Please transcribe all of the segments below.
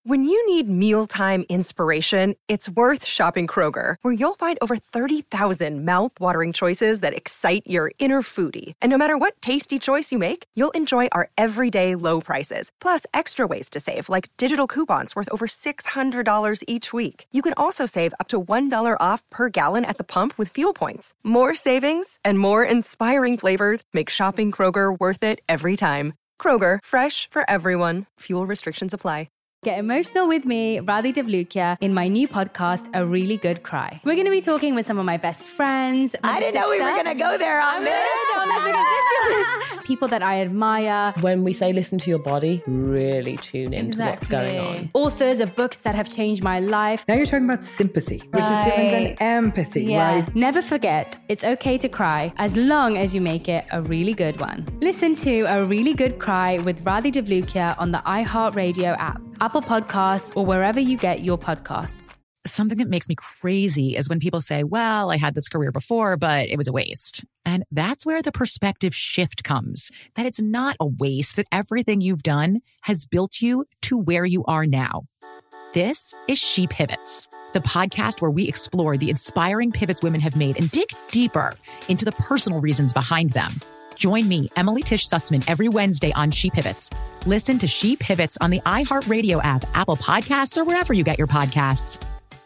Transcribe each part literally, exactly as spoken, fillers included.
When you need mealtime inspiration, it's worth shopping Kroger, where you'll find over thirty thousand mouth-watering choices that excite your inner foodie. And no matter what tasty choice you make, you'll enjoy our everyday low prices, plus extra ways to save, like digital coupons worth over six hundred dollars each week. You can also save up to one dollar off per gallon at the pump with fuel points. More savings and more inspiring flavors make shopping Kroger worth it every time. Kroger, fresh for everyone. Fuel restrictions apply. Get emotional with me, Radhi Devlukia, in my new podcast, A Really Good Cry. We're going to be talking with some of my best friends. I didn't know we were going to go there on this. People that I admire. When we say listen to your body, really tune into exactly. what's going on. Authors of books that have changed my life. Now you're talking about sympathy, which right. is different than empathy, yeah. right? Never forget, it's okay to cry as long as you make it a really good one. Listen to A Really Good Cry with Radhi Devlukia on the iHeartRadio app, Apple Podcasts, or wherever you get your podcasts. Something that makes me crazy is when people say, well, I had this career before, but it was a waste. And that's where the perspective shift comes, that it's not a waste, that everything you've done has built you to where you are now. This is She Pivots, the podcast where we explore the inspiring pivots women have made and dig deeper into the personal reasons behind them. Join me, Emily Tish Sussman, every Wednesday on She Pivots. Listen to She Pivots on the iHeartRadio app, Apple Podcasts, or wherever you get your podcasts.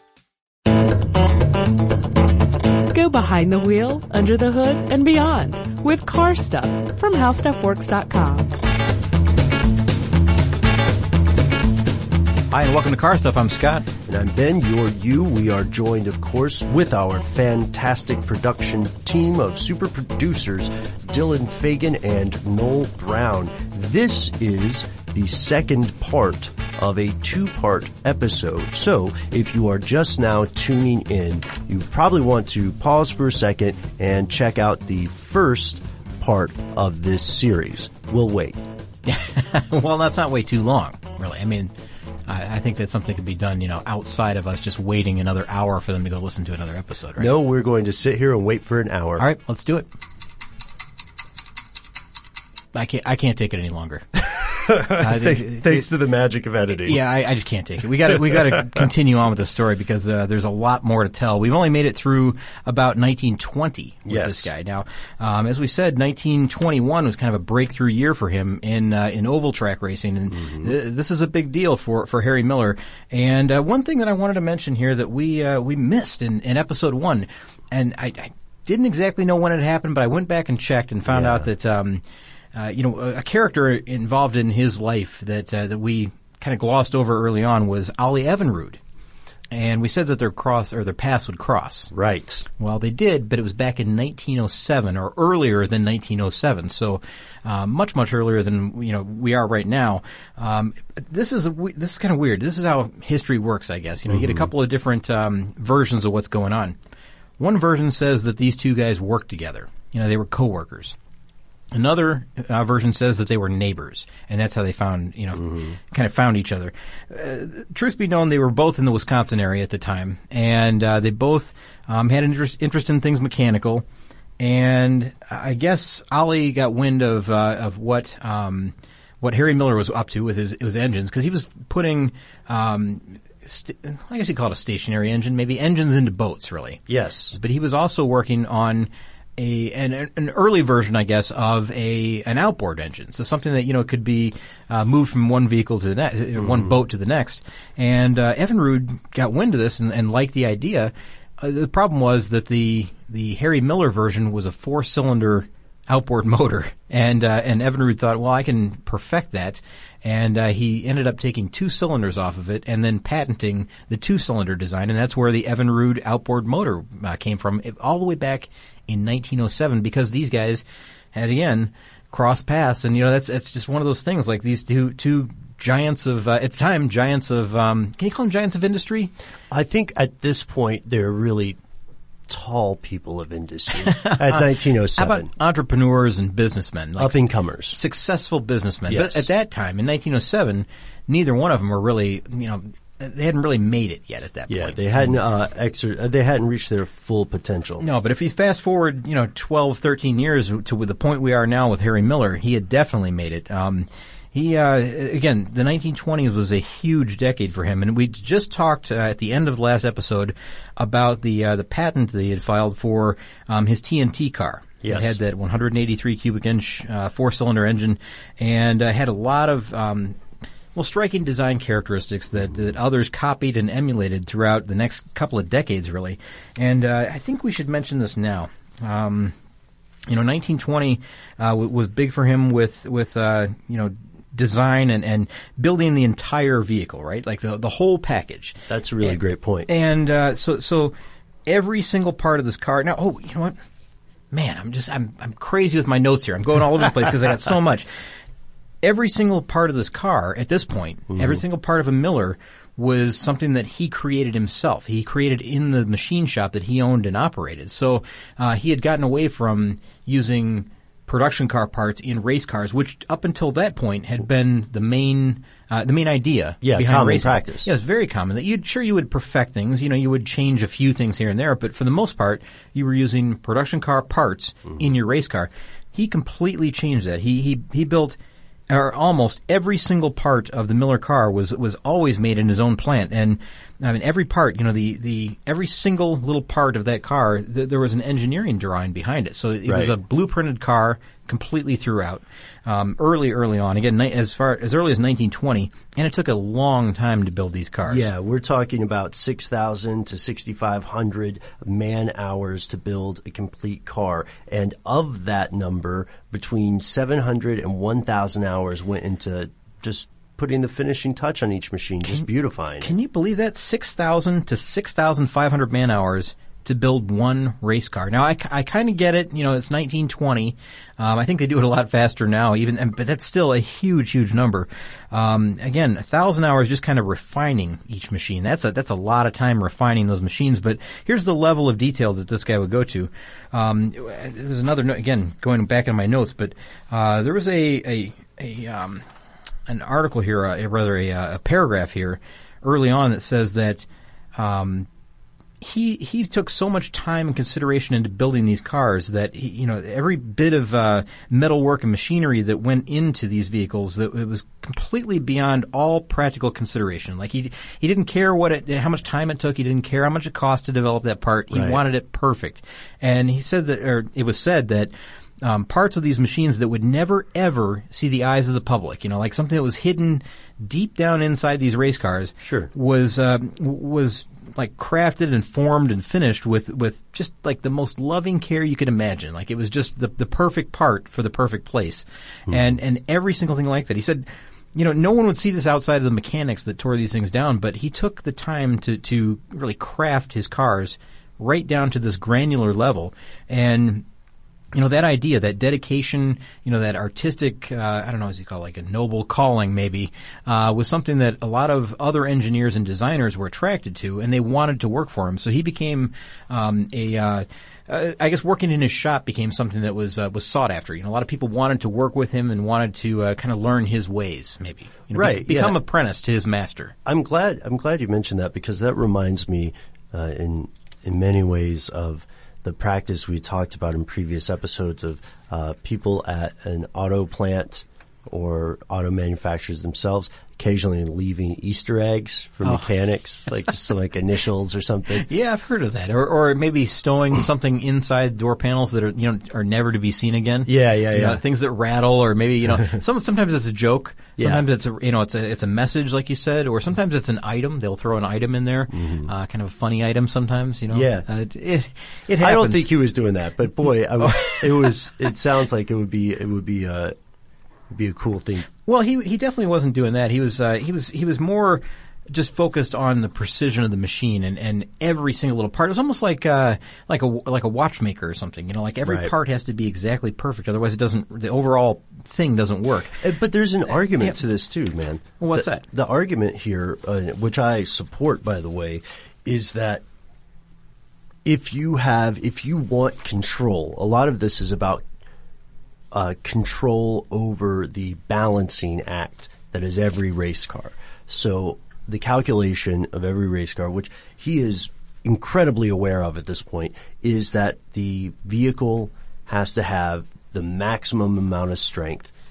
Go behind the wheel, under the hood, and beyond with Car Stuff from how stuff works dot com. Hi, and welcome to Car Stuff. I'm Scott. And I'm Ben. You're you. We are joined, of course, with our fantastic production team of super producers, Dylan Fagan and Noel Brown. This is the second part of a two-part episode. So if you are just now tuning in, you probably want to pause for a second and check out the first part of this series. We'll wait. Well, that's not way too long, really. I mean, I, I think that something could be done, you know, outside of us just waiting another hour for them to go listen to another episode, right? No, we're going to sit here and wait for an hour. All right, let's do it. I can't, I can't take it any longer. Uh, Th- thanks it, to the magic of editing. Yeah, I, I just can't take it. We got to we got to continue on with the story because uh, there's a lot more to tell. We've only made it through about nineteen twenty with yes. this guy. Now, um, as we said, nineteen twenty-one was kind of a breakthrough year for him in uh, in oval track racing, and mm-hmm. th- this is a big deal for for Harry Miller. And uh, one thing that I wanted to mention here that we uh, we missed in, in episode one, and I, I didn't exactly know when it happened, but I went back and checked and found yeah. out that. Um, Uh, you know, a, a character involved in his life that uh, that we kind of glossed over early on was Ollie Evinrude, and we said that their cross or their paths would cross. Right. Well, they did, but it was back in nineteen oh seven or earlier than nineteen oh seven, so uh, much much earlier than you know we are right now. Um, this is a, this is kind of weird. This is how history works, I guess. You know, mm-hmm. you get a couple of different um, versions of what's going on. One version says that these two guys worked together. You know, they were coworkers. Another uh, version says that they were neighbors, and that's how they found, you know, mm-hmm. kind of found each other. Uh, truth be known, they were both in the Wisconsin area at the time, and uh, they both um, had an interest, interest in things mechanical. And I guess Ollie got wind of uh, of what um, what Harry Miller was up to with his his engines, because he was putting. Um, St- I guess you call it a stationary engine, maybe engines into boats, really. Yes, but he was also working on. A an, an early version, I guess, of a an outboard engine. So something that you know could be uh, moved from one vehicle to the next, mm-hmm. one boat to the next. And uh, Evinrude got wind of this and, and liked the idea. Uh, the problem was that the the Harry Miller version was a four cylinder outboard motor, and uh, and Evinrude thought, well, I can perfect that. And uh, he ended up taking two cylinders off of it and then patenting the two cylinder design, and that's where the Evinrude outboard motor uh, came from, all the way back in nineteen oh seven, because these guys had again crossed paths, and you know that's that's just one of those things. Like these two two giants of uh, at the time giants of um, can you call them giants of industry? I think at this point they're really tall people of industry at nineteen oh seven. How about entrepreneurs and businessmen, like up and comers, successful businessmen? Yes. But at that time in nineteen oh seven, neither one of them were really you know. They hadn't really made it yet at that yeah, point. Yeah, they hadn't uh, exer- they hadn't reached their full potential. No, but if you fast forward, you know, twelve, thirteen years to the point we are now with Harry Miller, he had definitely made it. Um, he uh, again, the nineteen twenties was a huge decade for him, and we just talked uh, at the end of the last episode about the uh, the patent that he had filed for um, his T N T car. Yes. It had that one hundred eighty-three cubic inch uh, four-cylinder engine, and uh, had a lot of um, well, striking design characteristics that, that others copied and emulated throughout the next couple of decades, really. And uh, I think we should mention this now. Um, you know, nineteen twenty uh, w- was big for him with with uh, you know design and, and building the entire vehicle, right? Like the the whole package. That's a really and, great point. And uh, so so every single part of this car. Now, oh, you know what? Man, I'm just I'm I'm crazy with my notes here. I'm going all over the place because I got so much. Every single part of this car at this point, mm-hmm. every single part of a Miller was something that he created himself. He created in the machine shop that he owned and operated. So uh, he had gotten away from using production car parts in race cars, which up until that point had been the main uh, the main idea yeah, behind common racing. practice. Yeah, it's very common. That you'd sure you would perfect things. You know, you would change a few things here and there, but for the most part, you were using production car parts mm-hmm. in your race car. He completely changed that. He he he built. Or almost every single part of the Miller car was was always made in his own plant, and I mean every part, you know, the, the every single little part of that car, th- there was an engineering drawing behind it. So it right. was a blueprinted car completely throughout. Um, early, early on, again, ni- as far as early as nineteen twenty, and it took a long time to build these cars. Yeah, we're talking about six thousand to sixty-five hundred man hours to build a complete car, and of that number, between seven hundred and one thousand hours went into just putting the finishing touch on each machine, just can, beautifying Can it. you believe that? six thousand to six thousand five hundred man hours to build one race car. Now, I, I kind of get it. You know, it's nineteen twenty. Um, I think they do it a lot faster now, even, and, but that's still a huge, huge number. Um, again, a thousand hours just kind of refining each machine. That's a that's a lot of time refining those machines. But here's the level of detail that this guy would go to. Um, there's another note, again, going back in my notes, but uh, there was a a, a um, an article here, uh, rather a, a paragraph here early on that says that. Um, He he took so much time and consideration into building these cars that he, you know every bit of uh, metalwork and machinery that went into these vehicles, that it was completely beyond all practical consideration. Like he he didn't care what it how much time it took. He didn't care how much it cost to develop that part. He right. wanted it perfect. And he said that, or it was said that. Um, parts of these machines that would never, ever see the eyes of the public, you know, like something that was hidden deep down inside these race cars, sure. was uh, was like crafted and formed and finished with, with just like the most loving care you could imagine. Like it was just the the perfect part for the perfect place, hmm. and and every single thing like that. He said, you know, no one would see this outside of the mechanics that tore these things down, but he took the time to to really craft his cars right down to this granular level. And you know, that idea, that dedication, you know, that artistic, uh, I don't know, as you call it, like a noble calling maybe, uh, was something that a lot of other engineers and designers were attracted to, and they wanted to work for him. So he became um, a, uh, uh, I guess working in his shop became something that was uh, was sought after. You know, a lot of people wanted to work with him and wanted to uh, kind of learn his ways, maybe. You know, right. Be- become yeah. apprentice to his master. I'm glad, I'm glad you mentioned that, because that reminds me uh, in in many ways of the practice we talked about in previous episodes of uh, people at an auto plant or auto manufacturers themselves occasionally leaving Easter eggs for oh. mechanics, like just some like initials or something. Yeah, I've heard of that. Or or maybe stowing something inside door panels that are you know are never to be seen again. Yeah, yeah, you yeah. know, things that rattle, or maybe you know some sometimes it's a joke. Sometimes yeah. it's a you know it's a it's a message, like you said, or sometimes it's an item. They'll throw an item in there, mm-hmm. uh, kind of a funny item sometimes. You know, yeah. Uh, it, it it happens. I don't think he was doing that, but boy, I, it was. It sounds like it would be. It would be. Uh, be a cool thing. Well, he he definitely wasn't doing that. He was uh, he was he was more just focused on the precision of the machine and, and every single little part. It was almost like uh, like a like a watchmaker or something. You know, like every right. part has to be exactly perfect. Otherwise, it doesn't. The overall thing doesn't work. Uh, but there's an argument yeah. to this too, man. Well, what's the, that? The argument here, uh, which I support, by the way, is that if you have if you want control, a lot of this is about Uh, control over the balancing act that is every race car. So the calculation of every race car, which he is incredibly aware of at this point, is that the vehicle has to have the maximum amount of strength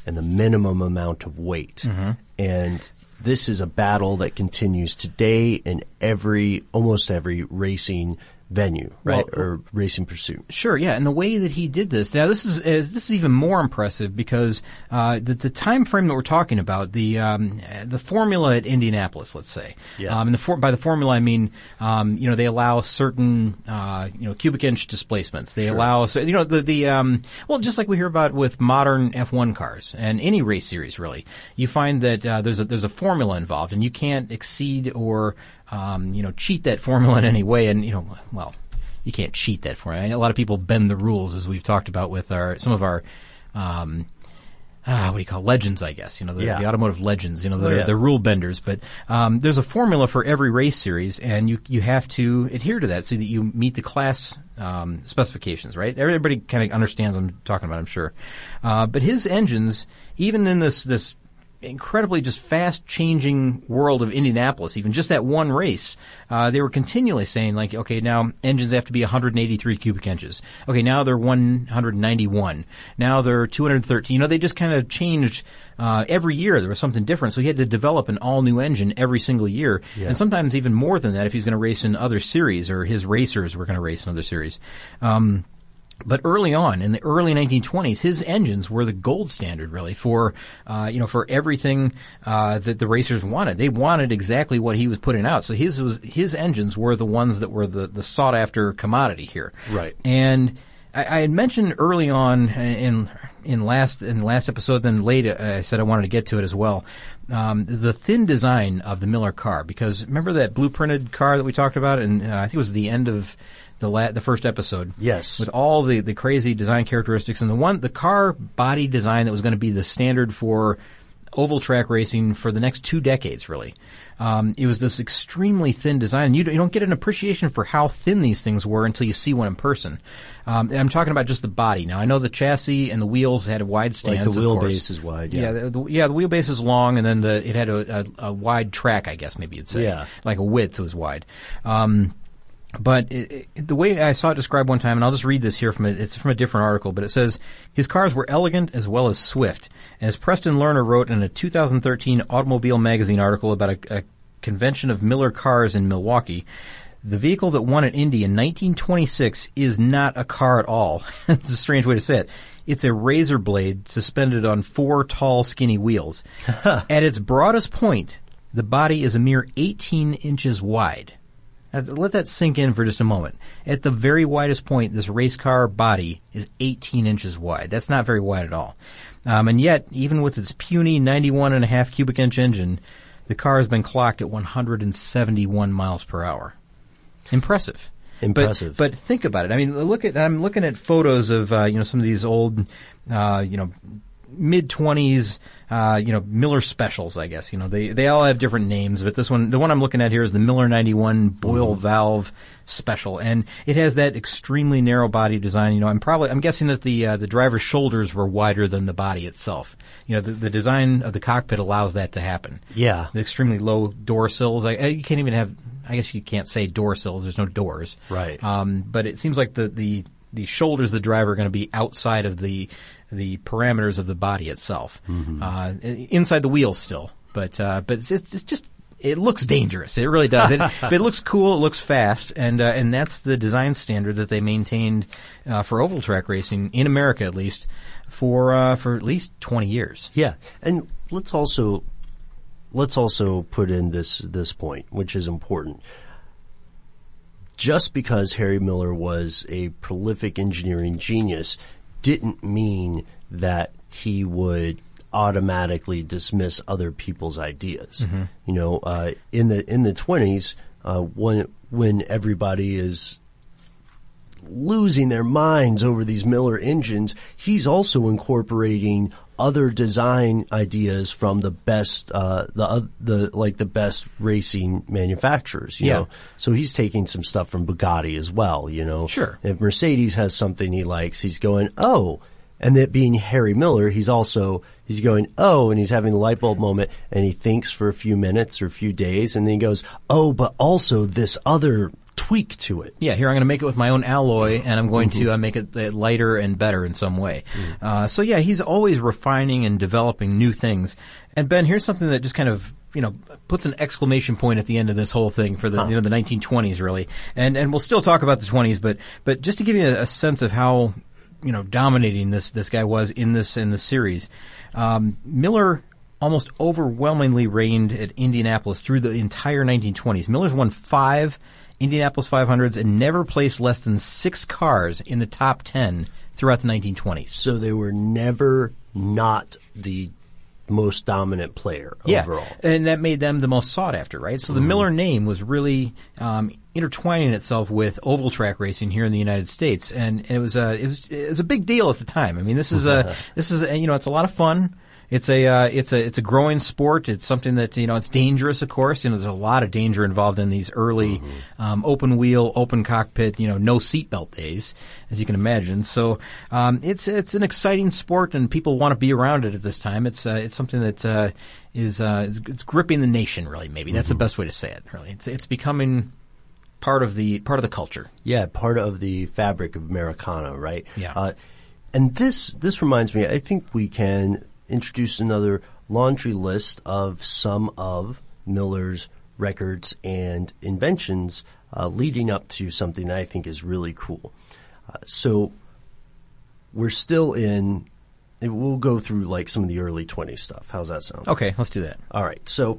and the minimum amount of weight. Mm-hmm. And this is a battle that continues today in every, almost every racing venue, right? Well, or racing pursuit. Sure, yeah, and the way that he did this. Now, this is uh, this is even more impressive because uh, the, the time frame that we're talking about, the um, the formula at Indianapolis, let's say, Yeah. um, and the for, by the formula I mean, um, you know, they allow certain uh, you know cubic inch displacements. They Sure. allow, so, you know, the the um, well, just like we hear about with modern F one cars and any race series, really, you find that uh, there's a there's a formula involved, and you can't exceed or Um, you know, cheat that formula in any way, and you know, well, you can't cheat that formula. I mean, a lot of people bend the rules, as we've talked about with our some of our, um, ah, what do you call it? Legends? I guess you know the, Yeah. the automotive legends. You know, Oh, they're, yeah. they're rule benders, but um, there's a formula for every race series, and you you have to adhere to that so that you meet the class um, specifications. Right? Everybody kind of understands what I'm talking about, I'm sure. Uh, but his engines, even in this this. incredibly just fast-changing world of Indianapolis, even just that one race, uh, they were continually saying, like, okay, now engines have to be one hundred eighty-three cubic inches. Okay, now they're one hundred ninety-one. Now they're two hundred thirteen. You know, they just kind of changed uh, every year. There was something different. So he had to develop an all-new engine every single year, Yeah. and sometimes even more than that if he's going to race in other series or his racers were going to race in other series. Um But early on, in the early nineteen twenties, his engines were the gold standard, really, for uh, you know for everything uh, that the racers wanted. They wanted exactly what he was putting out. So his was his engines were the ones that were the, the sought after commodity here. Right. And I, I had mentioned early on in in last in the last episode, then later I said I wanted to get to it as well. Um, the thin design of the Miller car, because remember that blueprinted car that we talked about, and uh, I think it was the end of the la- the first episode. Yes. With all the, the crazy design characteristics, and the one the car body design that was going to be the standard for oval track racing for the next two decades, really. Um, it was this extremely thin design, and you don't, you don't get an appreciation for how thin these things were until you see one in person. Um, and I'm talking about just the body. Now, I know the chassis and the wheels had wide stands. Like the of course. wheelbase is wide, yeah. Yeah, the, the, yeah, the wheelbase is long, and then the, it had a, a, a wide track, I guess maybe you'd say. Yeah. Like a width was wide. Um, But it, it, the way I saw it described one time, and I'll just read this here from a, it's from a different article, but it says, his cars were elegant as well as swift. And as Preston Lerner wrote in a two thousand thirteen Automobile Magazine article about a, a convention of Miller cars in Milwaukee, the vehicle that won at Indy in nineteen twenty-six is not a car at all. It's a strange way to say it. It's a razor blade suspended on four tall, skinny wheels. At its broadest point, the body is a mere eighteen inches wide. Now, let that sink in for just a moment. At the very widest point, this race car body is eighteen inches wide. That's not very wide at all. Um, and yet, even with its puny ninety-one and a half cubic inch engine, the car has been clocked at one hundred seventy-one miles per hour. Impressive. Impressive. But, but think about it. I mean, look at, I'm looking at photos of, uh, you know, some of these old, uh, you know, mid-twenties, uh, you know, Miller specials, I guess. You know, they, they all have different names, but this one, the one I'm looking at here is the Miller ninety-one Boyle Mm-hmm. Valve Special. And it has that extremely narrow body design. You know, I'm probably, I'm guessing that the, uh, the driver's shoulders were wider than the body itself. You know, the, the design of the cockpit allows that to happen. Yeah. The extremely low door sills. I, I, you can't even have, I guess you can't say door sills. There's no doors. Right. Um, but it seems like the, the, the shoulders of the driver are going to be outside of the, the parameters of the body itself, Mm-hmm. uh, inside the wheels still. But uh, but it's, it's just it looks dangerous. It really does. It, but it looks cool. It looks fast, and uh, and that's the design standard that they maintained uh, for oval track racing in America, at least for uh, for at least twenty years. Yeah, and let's also let's also put in this this point, which is important. Just because Harry Miller was a prolific engineering genius didn't mean that he would automatically dismiss other people's ideas. Mm-hmm. You know, uh, in the in the twenties, uh, when when everybody is losing their minds over these Miller engines, he's also incorporating other design ideas from the best, uh, the, uh, the, like the best racing manufacturers, you Yeah. know. So he's taking some stuff from Bugatti as well, you know. Sure. If Mercedes has something he likes, he's going, oh, and that being Harry Miller, he's also, he's going, oh, and he's having a light bulb moment, and he thinks for a few minutes or a few days, and then he goes, oh, but also this other tweak to it. Yeah, here I'm going to make it with my own alloy, and I'm going mm-hmm. to uh, make it uh, lighter and better in some way. Mm-hmm. Uh, so yeah, he's always refining and developing new things. And Ben, here's something that just kind of, you know, puts an exclamation point at the end of this whole thing for the, huh. you know, the nineteen twenties really. And, and we'll still talk about the twenties, but, but just to give you a, a sense of how, you know, dominating this, this guy was in this, in this series, um, Miller almost overwhelmingly reigned at Indianapolis through the entire nineteen twenties. Miller's won five Indianapolis five hundreds and never placed less than six cars in the top ten throughout the nineteen twenties. So they were never not the most dominant player yeah, overall. And that made them the most sought after, right? So the mm-hmm. Miller name was really um, intertwining itself with oval track racing here in the United States, and, and it was a it was it was a big deal at the time. I mean, this is a this is a, you know, it's a lot of fun. It's a uh, it's a it's a growing sport. It's something that, you know, it's dangerous, of course. You know, there's a lot of danger involved in these early mm-hmm. um, open wheel, open cockpit, you know, no seatbelt days, as you can imagine. So um, it's it's an exciting sport, and people want to be around it at this time. It's uh, it's something that uh, is uh, is it's gripping the nation, really. Maybe that's mm-hmm. the best way to say it. Really, it's it's becoming part of the part of the culture. Yeah, part of the fabric of Americana, right? Yeah. Uh, and this this reminds me, I think we can introduce another laundry list of some of Miller's records and inventions uh, leading up to something that I think is really cool. Uh, so we're still in, we'll go through like some of the early twenties stuff. How's that sound? Okay, let's do that. All right. So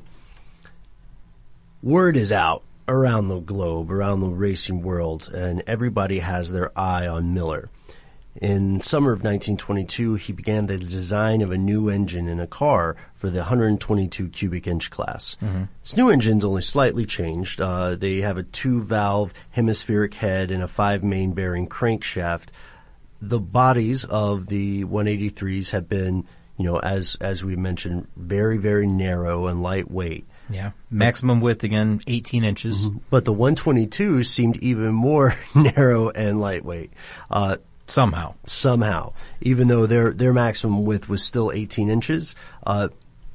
word is out around the globe, around the racing world, and everybody has their eye on Miller. In summer of nineteen twenty-two, he began the design of a new engine in a car for the one hundred twenty-two cubic inch class. Mm-hmm. This new engine's only slightly changed. Uh, they have a two-valve hemispheric head and a five-main bearing crankshaft. The bodies of the one eighty-threes have been, you know, as as we mentioned, very, very narrow and lightweight. Yeah. Maximum width, again, eighteen inches. Mm-hmm. But the one twenty-twos seemed even more narrow and lightweight. Uh, Somehow. Somehow. Even though their their maximum width was still eighteen inches, uh,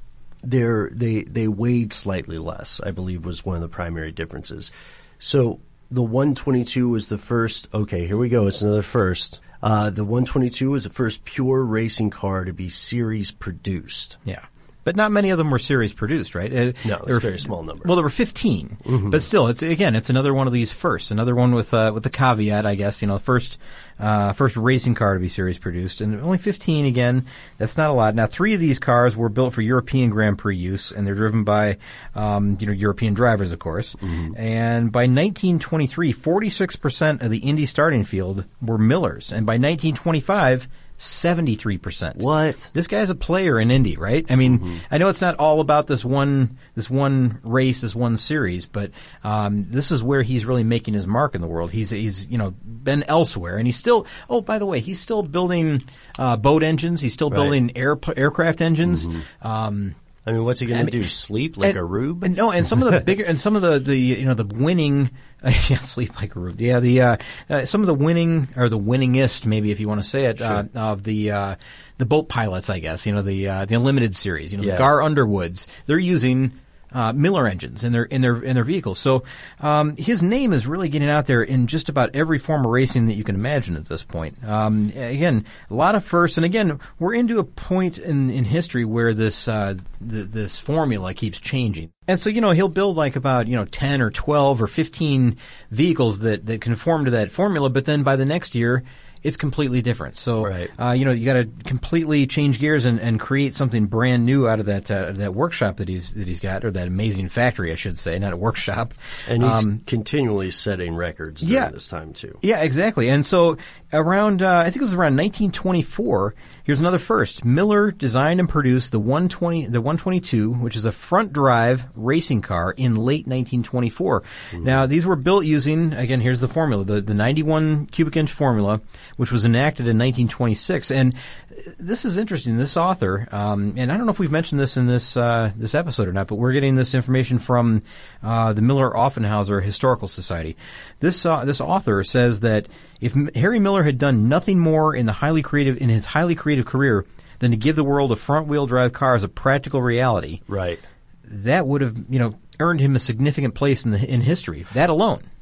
their, they they weighed slightly less, I believe, was one of the primary differences. So the one twenty-two was the first, okay, here we go, it's another first. Uh, the one twenty-two was the first pure racing car to be series produced. Yeah. But not many of them were series produced, right? No, it's a very small number. Well, there were fifteen, mm-hmm. but still, it's again, it's another one of these firsts. Another one with uh, with the caveat, I guess. You know, first uh, first racing car to be series produced, and only fifteen. Again, that's not a lot. Now, three of these cars were built for European Grand Prix use, and they're driven by um, you know European drivers, of course. Mm-hmm. And by nineteen twenty-three, forty-six percent of the Indy starting field were Millers, and by nineteen twenty-five. seventy-three percent. What? This guy's a player in Indy, right? I mean, mm-hmm. I know it's not all about this one, this one race, this one series, but, um, this is where he's really making his mark in the world. He's, he's, you know, been elsewhere, and he's still, oh, by the way, he's still building, uh, boat engines. He's still building right. air, aircraft engines. Mm-hmm. Um, I mean, what's he going to do? Sleep like and, a rube? And no, and some of the bigger, and some of the, the you know, the winning, uh, yeah, sleep like a rube. Yeah, the uh, uh, some of the winning, or the winningest, maybe if you want to say it, sure. uh, of the uh, the boat pilots, I guess. You know, the uh, the Unlimited series. You know, yeah. the Gar Underwoods. They're using uh, Miller engines in their in their in their vehicles. So um, his name is really getting out there in just about every form of racing that you can imagine at this point. Um, again, a lot of firsts, and again, we're into a point in, in history where this uh, th- this formula keeps changing. And so, you know, he'll build like about, you know, ten or twelve or fifteen vehicles that, that conform to that formula, but then by the next year, it's completely different. So, right. uh, you know, you got to completely change gears and, and create something brand new out of that uh, that workshop that he's that he's got, or that amazing factory, I should say, not a workshop. And he's um, continually setting records during yeah, this time too. Yeah, exactly. And so around, uh, I think it was around nineteen twenty-four. Here's another first. Miller designed and produced the one twenty, the one twenty-two, which is a front drive racing car, in late nineteen twenty-four. Mm-hmm. Now, these were built using, again, here's the formula, the, the ninety-one cubic inch formula, which was enacted in nineteen twenty-six. And this is interesting. This author, um, and I don't know if we've mentioned this in this uh, this episode or not, but we're getting this information from uh, the Miller-Offenhauser Historical Society. This uh, this author says that if M- Harry Miller had done nothing more in the highly creative in his highly creative career than to give the world a front-wheel drive car as a practical reality, right, that would have, you know, earned him a significant place in the in history. That alone.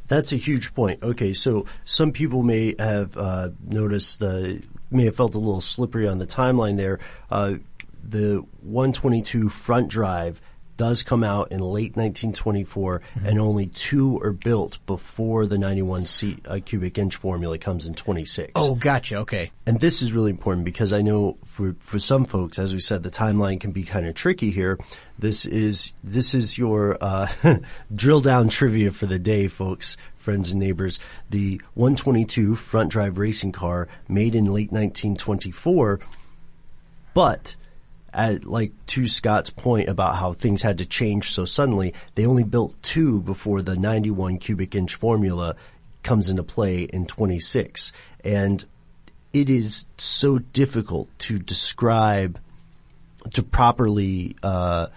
That's a huge point. Okay, so some people may have uh, noticed the may have felt a little slippery on the timeline there. Uh, the one twenty-two front drive does come out in late nineteen twenty-four, mm-hmm. and only two are built before the ninety-one C, uh, cubic inch formula comes in twenty-six. Oh, gotcha. Okay. And this is really important because I know for for some folks, as we said, the timeline can be kind of tricky here. This is this is your uh, drill down trivia for the day, folks, friends and neighbors. The one twenty-two front drive racing car made in late nineteen twenty-four, but at, like to Scott's point about how things had to change so suddenly, they only built two before the ninety-one cubic inch formula comes into play in twenty-six. And it is so difficult to describe, to properly uh,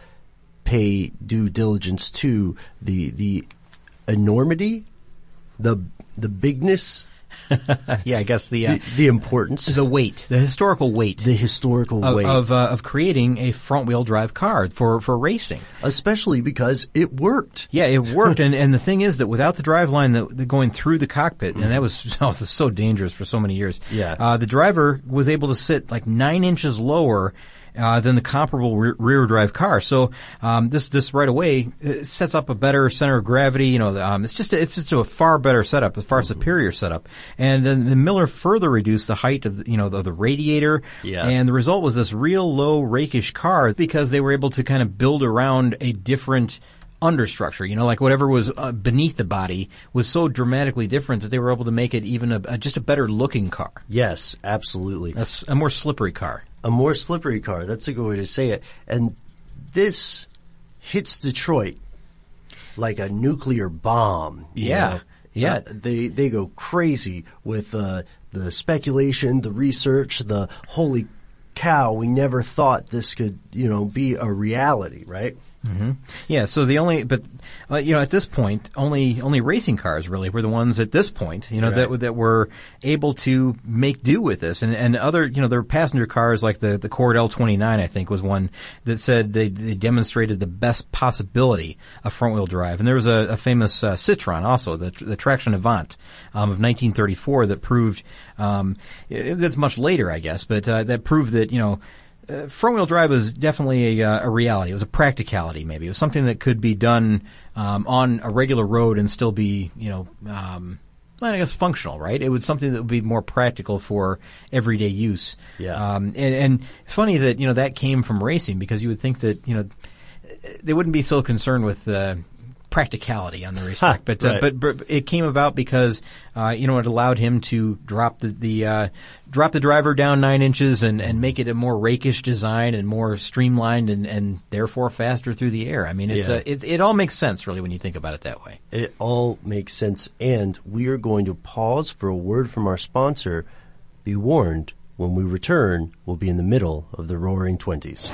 pay due diligence to the the enormity, the the bigness. yeah, I guess the, uh, the the importance, the weight, the historical weight, the historical of, weight of uh, of creating a front wheel drive car for for racing, especially because it worked. Yeah, it worked, and and the thing is that without the drive line that, that going through the cockpit, mm-hmm. and that was, oh, was so dangerous for so many years. Yeah, uh, the driver was able to sit like nine inches lower Uh, than the comparable re- rear drive car. So um, this this right away sets up a better center of gravity. You know, um, it's just a, it's just a far better setup, a far mm-hmm. superior setup. And then the Miller further reduced the height of the, you know the, the radiator. Yeah. And the result was this real low rakish car because they were able to kind of build around a different understructure. You know, like whatever was uh, beneath the body was so dramatically different that they were able to make it even a, a just a better looking car. Yes, absolutely. A, a more slippery car. A more slippery car. That's a good way to say it. And this hits Detroit like a nuclear bomb. Yeah. Know? Yeah. Uh, they they go crazy with uh, the speculation, the research, the holy cow, we never thought this could, you know, be a reality, right? Mm-hmm. Yeah, so the only, but, uh, you know, at this point, only, only racing cars really were the ones at this point, you know, right. that, that were able to make do with this. And, and other, you know, there were passenger cars like the, the Cord L twenty-nine, I think, was one that said they, they demonstrated the best possibility of front wheel drive. And there was a, a famous, uh, Citroen also, the, the Traction Avant, um, of nineteen thirty-four that proved, um, it, that's much later, I guess, but, uh, that proved that, you know, Uh, front-wheel drive was definitely a, uh, a reality. It was a practicality, maybe. It was something that could be done um, on a regular road and still be, you know, um, well, I guess functional, right? It was something that would be more practical for everyday use. Yeah. Um, and, and funny that, you know, that came from racing because you would think that, you know, they wouldn't be so concerned with uh, practicality on the racetrack, but, uh, right. but but it came about because uh, you know it allowed him to drop the the uh, drop the driver down nine inches and, and make it a more rakish design and more streamlined and, and therefore faster through the air. I mean, it's yeah. a, it it all makes sense really when you think about it that way. It all makes sense, and we are going to pause for a word from our sponsor. Be warned, when we return, we'll be in the middle of the Roaring Twenties.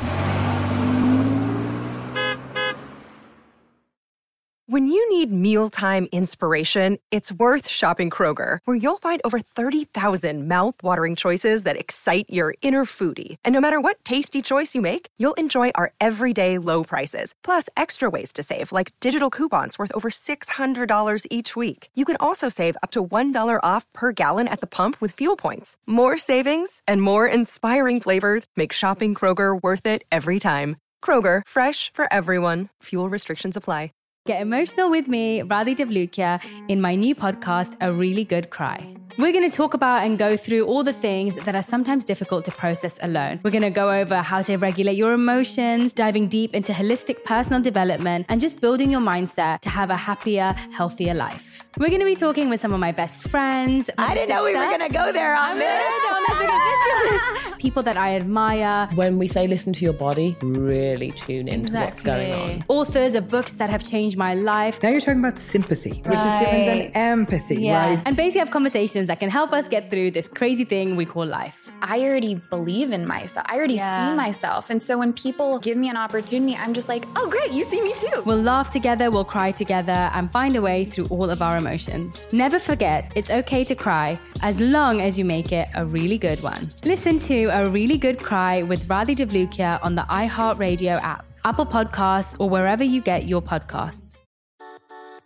When you need mealtime inspiration, it's worth shopping Kroger, where you'll find over thirty thousand mouth-watering choices that excite your inner foodie. And no matter what tasty choice you make, you'll enjoy our everyday low prices, plus extra ways to save, like digital coupons worth over six hundred dollars each week. You can also save up to one dollar off per gallon at the pump with fuel points. More savings and more inspiring flavors make shopping Kroger worth it every time. Kroger, fresh for everyone. Fuel restrictions apply. Get emotional with me, Radhi Devlukia, in my new podcast, A Really Good Cry. We're going to talk about and go through all the things that are sometimes difficult to process alone. We're going to go over how to regulate your emotions, diving deep into holistic personal development, and just building your mindset to have a happier, healthier life. We're going to be talking with some of my best friends. I didn't know we were going to go there on this. People that I admire. When we say listen to your body, really tune into Exactly. what's going on. Authors of books that have changed my life. Now you're talking about sympathy, which Right. is different than empathy, Yeah. right? And basically have conversations that can help us get through this crazy thing we call life. I already believe in myself. I already Yeah. see myself. And so when people give me an opportunity, I'm just like, oh, great, you see me too. We'll laugh together, we'll cry together, and find a way through all of our emotions. Never forget, it's okay to cry, as long as you make it a really good one. Listen to A Really Good Cry with Radhi Devlukia on the iHeartRadio app, Apple Podcasts, or wherever you get your podcasts.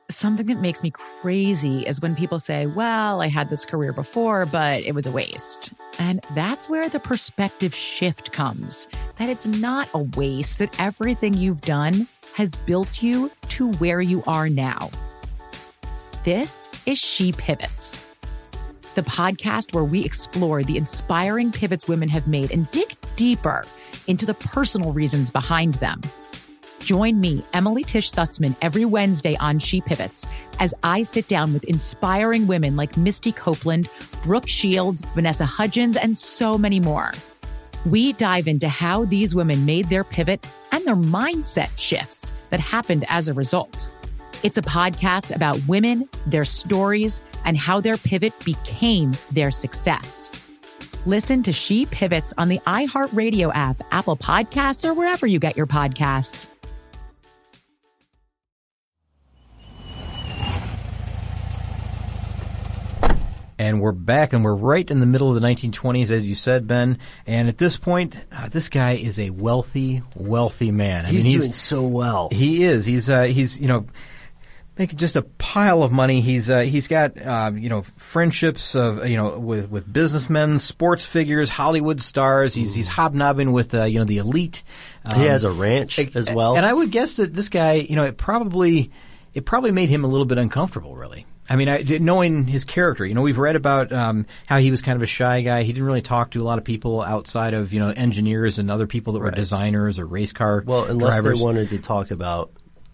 Something that makes me crazy is when people say, well, I had this career before, but it was a waste. And that's where the perspective shift comes, that it's not a waste, that everything you've done has built you to where you are now. This is She Pivots, the podcast where we explore the inspiring pivots women have made and dig deeper into the personal reasons behind them. Join me, Emily Tish Sussman, every Wednesday on She Pivots as I sit down with inspiring women like Misty Copeland, Brooke Shields, Vanessa Hudgens, and so many more. We dive into how these women made their pivot and their mindset shifts that happened as a result. It's a podcast about women, their stories, and how their pivot became their success. Listen to She Pivots on the iHeartRadio app, Apple Podcasts, or wherever you get your podcasts. And we're back, and we're right in the middle of the nineteen twenties, as you said, Ben. And at this point, uh, this guy is a wealthy, wealthy man. I he's, mean, he's doing so well. He is. He's, uh, he's, you know, making just a pile of money. He's, uh, he's got, uh, you know, friendships of, you know, with, with businessmen, sports figures, Hollywood stars. He's, he's hobnobbing with, uh, you know, the elite. Um, he has a ranch as well. And I would guess that this guy, you know, it probably, it probably made him a little bit uncomfortable, really. I mean, I, knowing his character, you know, we've read about um, how he was kind of a shy guy. He didn't really talk to a lot of people outside of, you know, engineers and other people that right. were designers or race car well, unless drivers. They wanted to talk about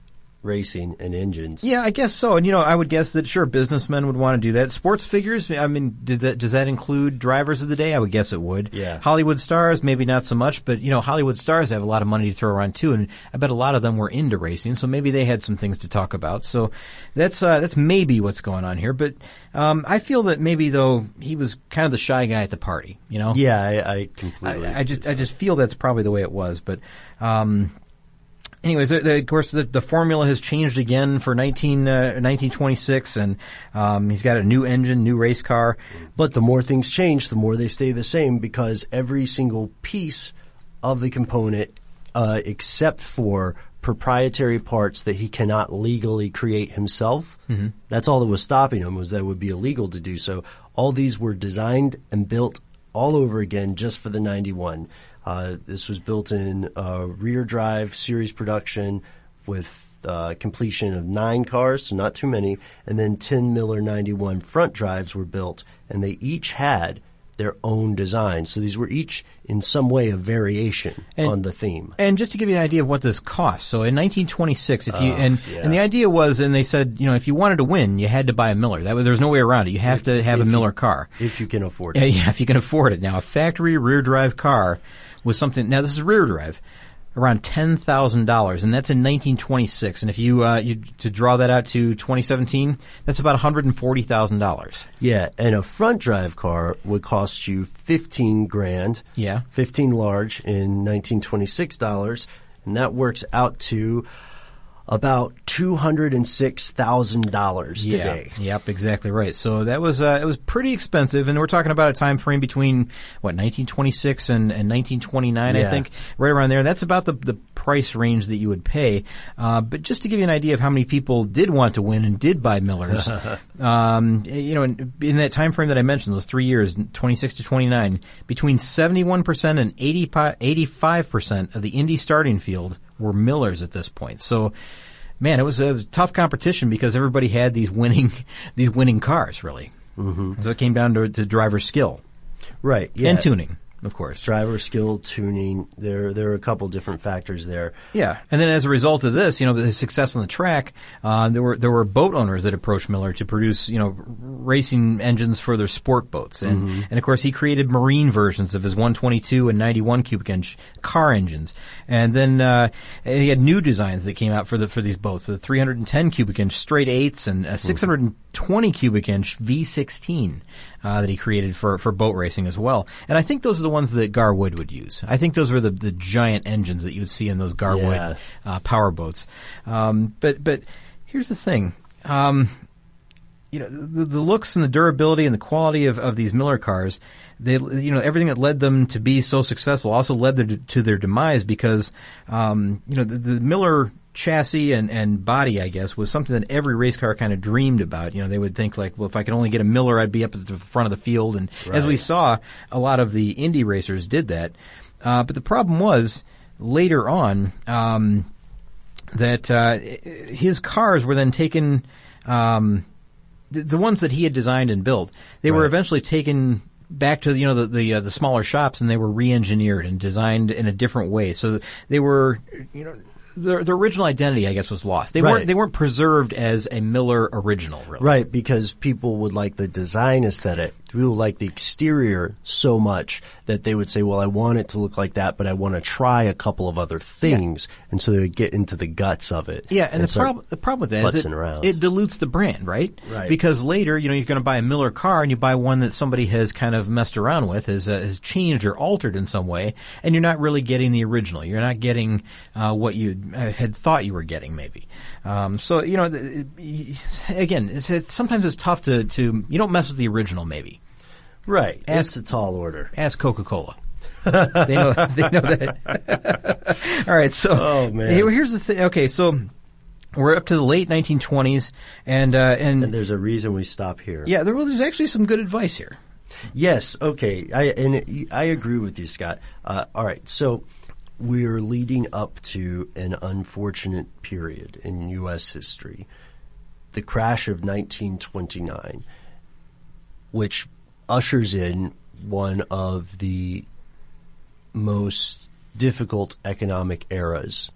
racing and engines. Yeah, I guess so. And, you know, I would guess that, sure, businessmen would want to do that. Sports figures, I mean, did that, does that include drivers of the day? I would guess it would. Yeah. Hollywood stars, maybe not so much, but, you know, Hollywood stars have a lot of money to throw around, too, and I bet a lot of them were into racing, so maybe they had some things to talk about. So that's, uh, that's maybe what's going on here. But, um, I feel that maybe, though, he was kind of the shy guy at the party, you know? Yeah, I, I completely I, I just, I just feel that's probably the way it was, but, um, anyways, the, the, of course, the, the formula has changed again for nineteen, uh, nineteen twenty-six, and um, he's got a new engine, new race car. But the more things change, the more they stay the same, because every single piece of the component, uh, except for proprietary parts that he cannot legally create himself, mm-hmm. that's all that was stopping him, was that it would be illegal to do so. All these were designed and built all over again just for the ninety-one. Uh, this was built in uh, rear drive series production with uh, completion of nine cars, so not too many, and then ten Miller ninety-one front drives were built, and they each had their own design. So these were each in some way a variation and, on the theme. And just to give you an idea of what this cost, so in nineteen twenty-six, if you uh, and yeah. and the idea was, and they said, you know, if you wanted to win, you had to buy a Miller. That there was no way around it. You have if, to have a Miller you, car if you can afford it. Yeah, yeah, if you can afford it. Now, a factory rear drive car was something. Now, this is rear drive. Around ten thousand dollars, and that's in nineteen twenty-six. And if you, uh, you, to draw that out to twenty seventeen, that's about one hundred forty thousand dollars. Yeah, and a front drive car would cost you fifteen grand. Yeah. fifteen large in nineteen twenty-six dollars, and that works out to about two hundred six thousand dollars today. Yeah, yep, exactly right. So that was, uh, it was pretty expensive, and we're talking about a time frame between, what, nineteen twenty-six and, and nineteen twenty-nine, yeah. I think, right around there. That's about the, the price range that you would pay. Uh, but just to give you an idea of how many people did want to win and did buy Millers, um, you know, in, in that time frame that I mentioned, those three years, twenty-six to twenty-nine, between seventy-one percent and eighty-five percent of the Indy starting field were Millers at this point. So, man, it was, it was a tough competition because everybody had these winning, these winning cars, really. Mm-hmm. So it came down to, to driver skill. Right, yeah. And tuning, of course. Driver skill, tuning, there, there are a couple different factors there. Yeah. And then as a result of this, you know, the success on the track, uh, there were, there were boat owners that approached Miller to produce, you know, racing engines for their sport boats. And, mm-hmm. and of course, he created marine versions of his one twenty-two and ninety-one cubic inch car engines. And then, uh, he had new designs that came out for the, for these boats, the three hundred ten cubic inch straight eights and a six hundred twenty cubic inch V sixteen. Uh, that he created for, for boat racing as well. And I think those are the ones that Garwood would use. I think those were the, the giant engines that you would see in those Garwood yeah. uh, power boats. Um, but, but here's the thing. Um, you know, the, the looks and the durability and the quality of, of these Miller cars, they, you know, everything that led them to be so successful also led them to, to their demise because, um, you know, the, the Miller chassis and, and body, I guess, was something that every race car kind of dreamed about. You know, they would think like, well, if I could only get a Miller, I'd be up at the front of the field. And right. as we saw, a lot of the Indy racers did that. Uh, but the problem was later on, um, that, uh, his cars were then taken, um, the, the ones that he had designed and built, they right. were eventually taken back to, you know, the, the, uh, the smaller shops, and they were re-engineered and designed in a different way. So they were, you know, their, their original identity, I guess, was lost. They right. weren't they weren't preserved as a Miller original, really. Right, because people would like the design aesthetic. People like the exterior so much that they would say, well, I want it to look like that, but I want to try a couple of other things. Yeah. And so they would get into the guts of it. Yeah, and, and the problem the problem with that is it, it dilutes the brand, right? Right. Because later, you know, you're going to buy a Miller car and you buy one that somebody has kind of messed around with, has, uh, has changed or altered in some way, and you're not really getting the original. You're not getting uh, what you uh, had thought you were getting, maybe. Um, so, you know, it, it, again, it's, it's, sometimes it's tough to, to, you don't mess with the original, maybe. Right. Ask, it's a tall order. Ask Coca-Cola. they know, they know that. All right. So, oh, man. Here's the thing. Okay. So we're up to the late nineteen twenties and, uh, and, and there's a reason we stop here. Yeah. There, well, there's actually some good advice here. Yes. Okay. I, and I agree with you, Scott. Uh, all right. So we're leading up to an unfortunate period in U S history, the crash of nineteen twenty-nine, which ushers in one of the most difficult economic eras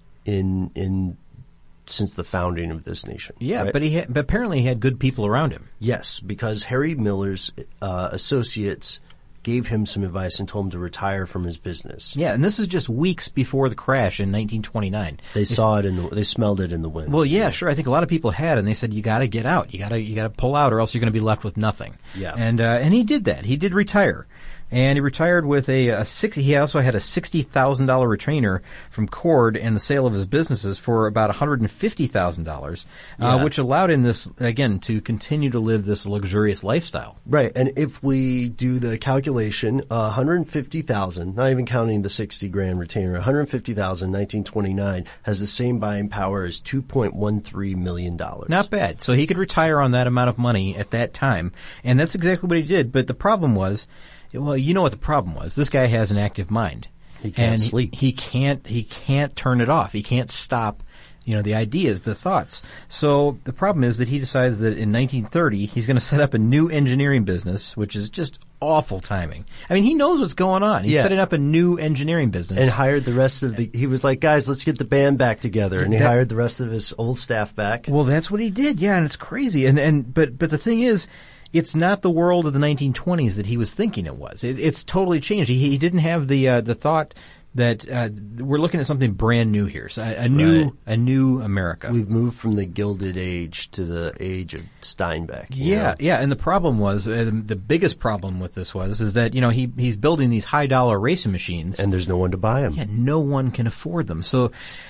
in in since the founding of this nation. Yeah, right? but he had, but apparently he had good people around him. Yes, because Harry Miller's uh, associates gave him some advice and told him to retire from his business. Yeah, and this is just weeks before the crash in nineteen twenty-nine. They, they saw it in the, they smelled it in the wind. Well, yeah, sure. I think a lot of people had, and they said, you gotta get out. You gotta, you gotta pull out or else you're gonna be left with nothing. Yeah. And, uh, and he did that. He did retire. And he retired with a, a six, he also had a sixty thousand dollars retainer from Cord and the sale of his businesses for about one hundred fifty thousand dollars, yeah. uh, which allowed him this, again, to continue to live this luxurious lifestyle. Right. And if we do the calculation, uh, one hundred fifty thousand dollars, not even counting the sixty grand retainer, one hundred fifty thousand dollars, nineteen twenty-nine has the same buying power as two point one three million dollars. Not bad. So he could retire on that amount of money at that time. And that's exactly what he did. But the problem was, well, you know what the problem was. This guy has an active mind. He can't and sleep. He, he can't, he can't turn it off. He can't stop, you know, the ideas, the thoughts. So the problem is that he decides that in nineteen thirty, he's going to set up a new engineering business, which is just awful timing. I mean, he knows what's going on. He's yeah. setting up a new engineering business. And hired the rest of the, he was like, guys, let's get the band back together. And he that, hired the rest of his old staff back. Well, that's what he did. Yeah. And it's crazy. And, and, but, but the thing is, it's not the world of the nineteen twenties that he was thinking it was. It, it's totally changed. He, he didn't have the uh, the thought that uh, we're looking at something brand new here, so a, a new right. a new America. We've moved from the Gilded Age to the age of Steinbeck. Yeah, know? yeah. And the problem was uh, the biggest problem with this was is that you know he he's building these high dollar racing machines, and there's no one to buy them. Yeah, no one can afford them. So.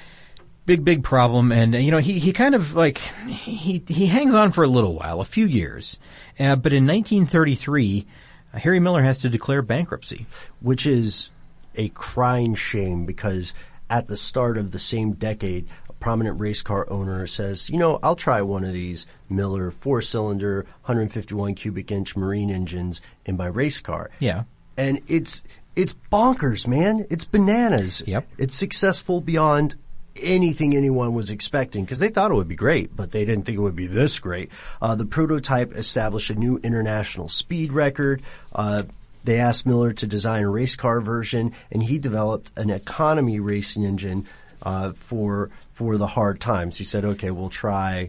Big, big problem. And, uh, you know, he, he kind of like, he, he hangs on for a little while, a few years. Uh, but in nineteen thirty-three, uh, Harry Miller has to declare bankruptcy. Which is a crying shame because at the start of the same decade, a prominent race car owner says, you know, I'll try one of these Miller four-cylinder, one hundred fifty-one cubic inch marine engines in my race car. Yeah. And it's, it's bonkers, man. It's bananas. Yep. It's successful beyond anything anyone was expecting because they thought it would be great, but they didn't think it would be this great. Uh, the prototype established a new international speed record. Uh, they asked Miller to design a race car version, and he developed an economy racing engine uh, for for the hard times. He said, "Okay, we'll try,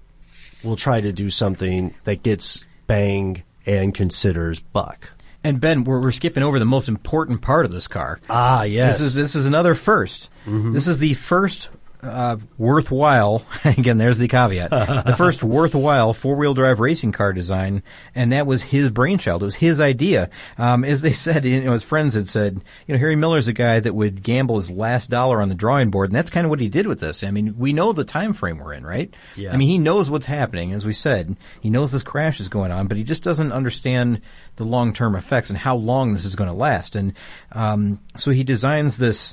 we'll try to do something that gets bang and considers buck." And Ben, we're, we're skipping over the most important part of this car. Ah, yes. This is this is another first. Mm-hmm. This is the first uh, worthwhile. Again, there's the caveat. The first worthwhile four-wheel drive racing car design, and that was his brainchild. It was his idea. Um, as they said, you know, his friends had said, you know, Harry Miller's a guy that would gamble his last dollar on the drawing board, and that's kind of what he did with this. I mean, we know the time frame we're in, right? Yeah. I mean, he knows what's happening, as we said. He knows this crash is going on, but he just doesn't understand the long-term effects and how long this is going to last. And um, so he designs this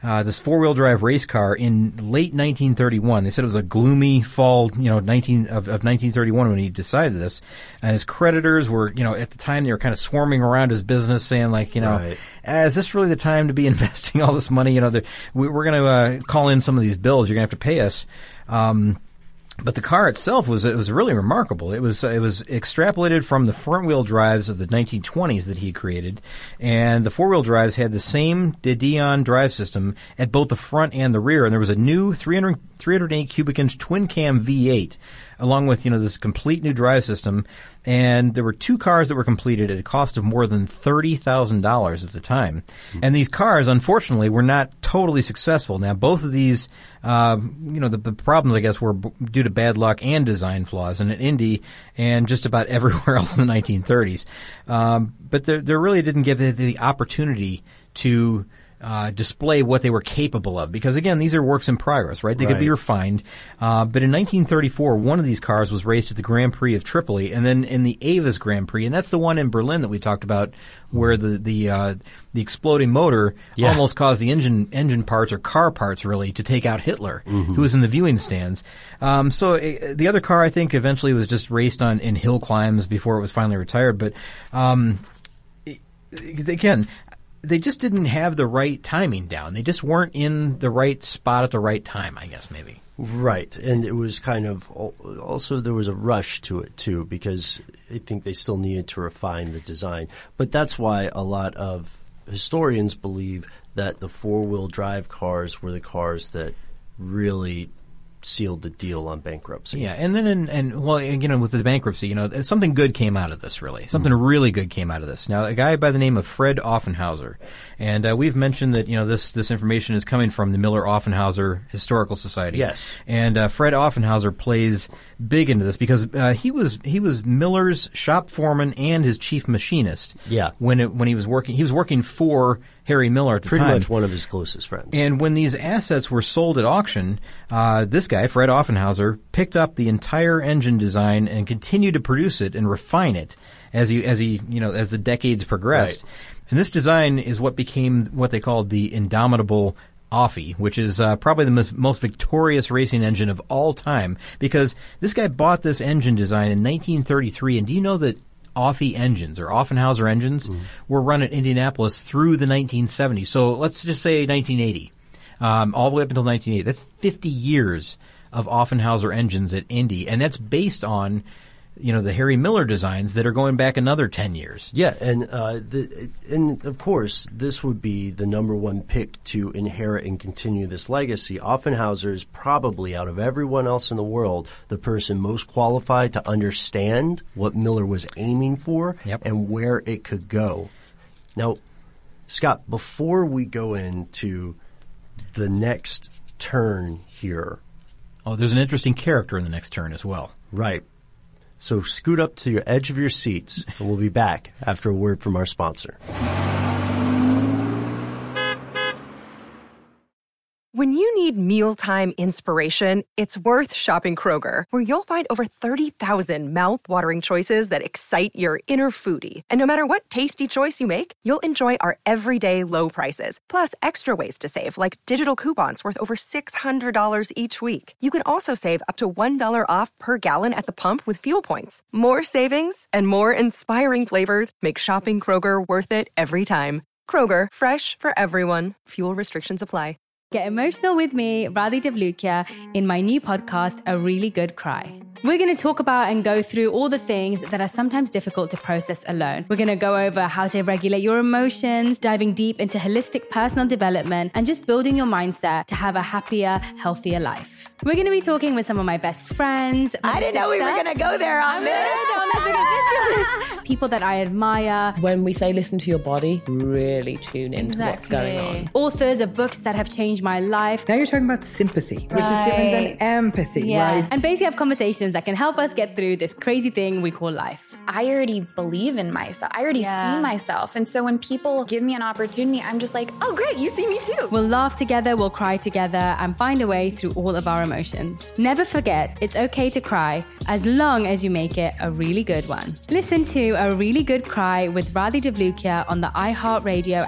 uh, this four-wheel drive race car in late nineteen thirty-one. They said it was a gloomy fall, you know, nineteen of, of nineteen thirty-one when he decided this. And his creditors were, you know, at the time they were kind of swarming around his business, saying like, you know, Right. uh, is this really the time to be investing all this money? You know, the, we, we're going to uh, call in some of these bills. You're going to have to pay us. Um, But the car itself was it was really remarkable. It was it was extrapolated from the front wheel drives of the nineteen twenties that he created, and the four wheel drives had the same De Dion drive system at both the front and the rear. And there was a new three hundred, three hundred eight cubic inch twin cam V eight, along with you know this complete new drive system. And there were two cars that were completed at a cost of more than thirty thousand dollars at the time. And these cars, unfortunately, were not totally successful. Now, both of these, uh, you know, the, the problems, I guess, were b- due to bad luck and design flaws. And at Indy and just about everywhere else in the nineteen thirties. Um, but there, there really didn't give it the opportunity to Uh, display what they were capable of. Because, again, these are works in progress, right? They Right. could be refined. Uh, but in nineteen thirty-four, one of these cars was raced at the Grand Prix of Tripoli and then in the Avis Grand Prix. And that's the one in Berlin that we talked about where the the uh, the exploding motor Yeah. almost caused the engine engine parts or car parts, really, to take out Hitler, Mm-hmm. who was in the viewing stands. Um, so uh, the other car, I think, eventually was just raced on in hill climbs before it was finally retired. But um, it, again, they just didn't have the right timing down. They just weren't in the right spot at the right time, I guess, maybe. Right. And it was kind of – also there was a rush to it too because I think they still needed to refine the design. But that's why a lot of historians believe that the four-wheel drive cars were the cars that really – sealed the deal on bankruptcy. Yeah, and then, in, and well, you know, with the bankruptcy, you know, something good came out of this, really. Something mm. really good came out of this. Now, a guy by the name of Fred Offenhauser, and uh, we've mentioned that, you know, this this information is coming from the Miller-Offenhauser Historical Society. Yes. And uh, Fred Offenhauser plays big into this because uh, he was he was Miller's shop foreman and his chief machinist. Yeah. When it, when he was working, he was working for Harry Miller at the Pretty time. much one of his closest friends. And when these assets were sold at auction, uh, this guy, Fred Offenhauser, picked up the entire engine design and continued to produce it and refine it as he, as he, you know, as the decades progressed. Right. And this design is what became what they called the Indomitable Offie, which is uh, probably the most, most victorious racing engine of all time, because this guy bought this engine design in nineteen thirty-three. And do you know that Offie engines or Offenhauser engines mm. were run at Indianapolis through the nineteen seventies. So let's just say nineteen eighty, um, all the way up until nineteen eighty. That's fifty years of Offenhauser engines at Indy, and that's based on, you know, the Harry Miller designs that are going back another ten years. Yeah, and uh, the, and of course, this would be the number one pick to inherit and continue this legacy. Offenhauser is probably, out of everyone else in the world, the person most qualified to understand what Miller was aiming for yep. and where it could go. Now, Scott, before we go into the next turn here. Oh, there's an interesting character in the next turn as well. Right. So scoot up to your edge of your seats, and we'll be back after a word from our sponsor. When you need mealtime inspiration, it's worth shopping Kroger, where you'll find over thirty thousand mouth-watering choices that excite your inner foodie. And no matter what tasty choice you make, you'll enjoy our everyday low prices, plus extra ways to save, like digital coupons worth over six hundred dollars each week. You can also save up to one dollar off per gallon at the pump with fuel points. More savings and more inspiring flavors make shopping Kroger worth it every time. Kroger, fresh for everyone. Fuel restrictions apply. Get emotional with me, Radhi Devlukia, in my new podcast, A Really Good Cry. We're going to talk about and go through all the things that are sometimes difficult to process alone. We're going to go over how to regulate your emotions, diving deep into holistic personal development, and just building your mindset to have a happier, healthier life. We're going to be talking with some of my best friends. I didn't know we were going to go there on I'm this. going to go on this because this is people that I admire. When we say listen to your body, really tune into exactly. what's going on. Authors of books that have changed my life. Now you're talking about sympathy, Right. which is different than empathy, Yeah. right? And basically have conversations that can help us get through this crazy thing we call life. I already believe in myself. I already Yeah. see myself. And so when people give me an opportunity, I'm just like, oh, great, you see me too. We'll laugh together, we'll cry together, and find a way through all of our emotions. Never forget, it's okay to cry, as long as you make it a really good one. Listen to A Really Good Cry with Radhi Devlukia on the iHeartRadio app,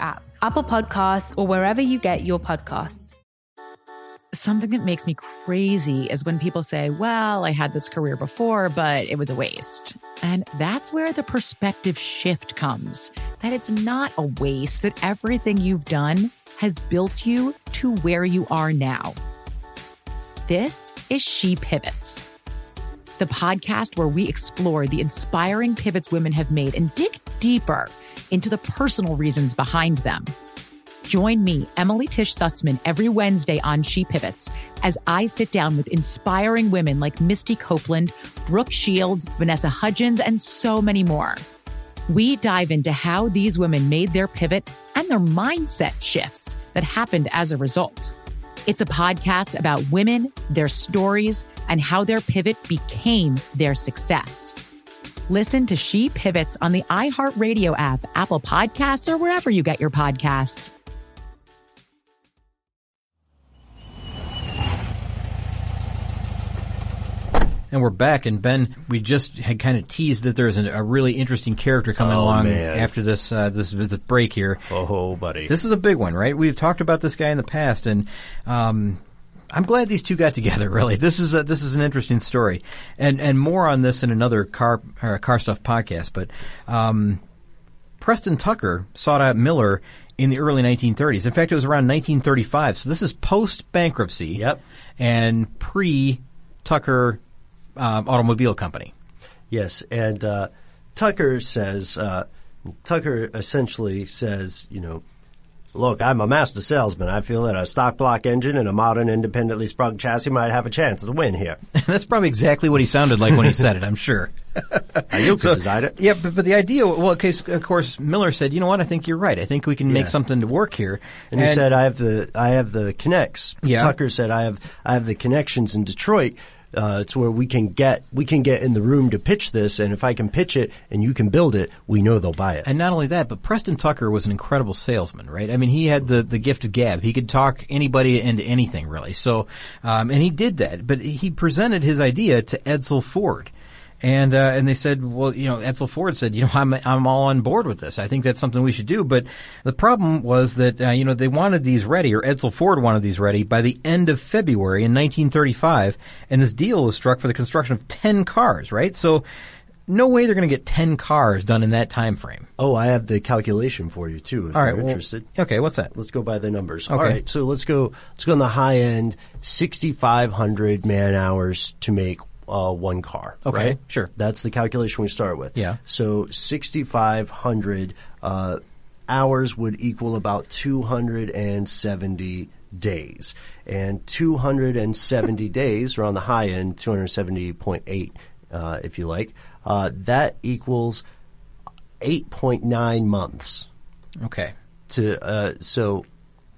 Apple Podcasts, or wherever you get your podcasts. Something that makes me crazy is when people say, well, I had this career before, but it was a waste. And that's where the perspective shift comes, that it's not a waste, that everything you've done has built you to where you are now. This is She Pivots, the podcast where we explore the inspiring pivots women have made and dig deeper into the personal reasons behind them. Join me, Emily Tish Sussman, every Wednesday on She Pivots as I sit down with inspiring women like Misty Copeland, Brooke Shields, Vanessa Hudgens, and so many more. We dive into how these women made their pivot and their mindset shifts that happened as a result. It's a podcast about women, their stories, and how their pivot became their success. Listen to She Pivots on the iHeartRadio app, Apple Podcasts, or wherever you get your podcasts. And we're back, and Ben, we just had kind of teased that there's a, a really interesting character coming oh, along man. after this, uh, this this break here. Oh, buddy. This is a big one, right? We've talked about this guy in the past, and um, I'm glad these two got together, really. This is a, this is an interesting story. And and more on this in another car or car stuff podcast. But um, Preston Tucker sought out Miller in the early nineteen thirties. In fact, it was around nineteen thirty-five. So this is post-bankruptcy yep. and pre-Tucker Um, automobile company. Yes, and uh, Tucker says, uh, Tucker essentially says, you know, look, I'm a master salesman. I feel that a stock block engine and a modern independently sprung chassis might have a chance to win here. That's probably exactly what he sounded like when he said it, I'm sure. You could so, design it. Yeah, but, but the idea, well, okay, of course, Miller said, you know what, I think you're right. I think we can yeah. make something to work here. And, and he said, I have the, I have the connects. Yeah. Tucker said, I have, I have the connections in Detroit. Uh, it's where we can get we can get in the room to pitch this, and if I can pitch it and you can build it, we know they'll buy it. And not only that, but Preston Tucker was an incredible salesman, right? I mean, he had the, the gift of gab. He could talk anybody into anything, really. So, um, and he did that. But he presented his idea to Edsel Ford. And, uh, and they said, well, you know, Edsel Ford said, you know, I'm, I'm all on board with this. I think that's something we should do. But the problem was that, uh, you know, they wanted these ready, or Edsel Ford wanted these ready by the end of February in nineteen thirty-five. And this deal was struck for the construction of ten cars, right? So no way they're going to get ten cars done in that time frame. Oh, I have the calculation for you too, if all right, you're well, interested. Okay, what's that? Let's go by the numbers. Okay. All right, so let's go, let's go on the high end, sixty-five hundred man hours to make Uh, one car. Okay, right? sure. That's the calculation we start with. Yeah. So sixty-five hundred uh, hours would equal about two hundred seventy days. And two hundred seventy days, or on the high end, two hundred seventy point eight, uh, if you like, uh, that equals eight point nine months. Okay. To uh, so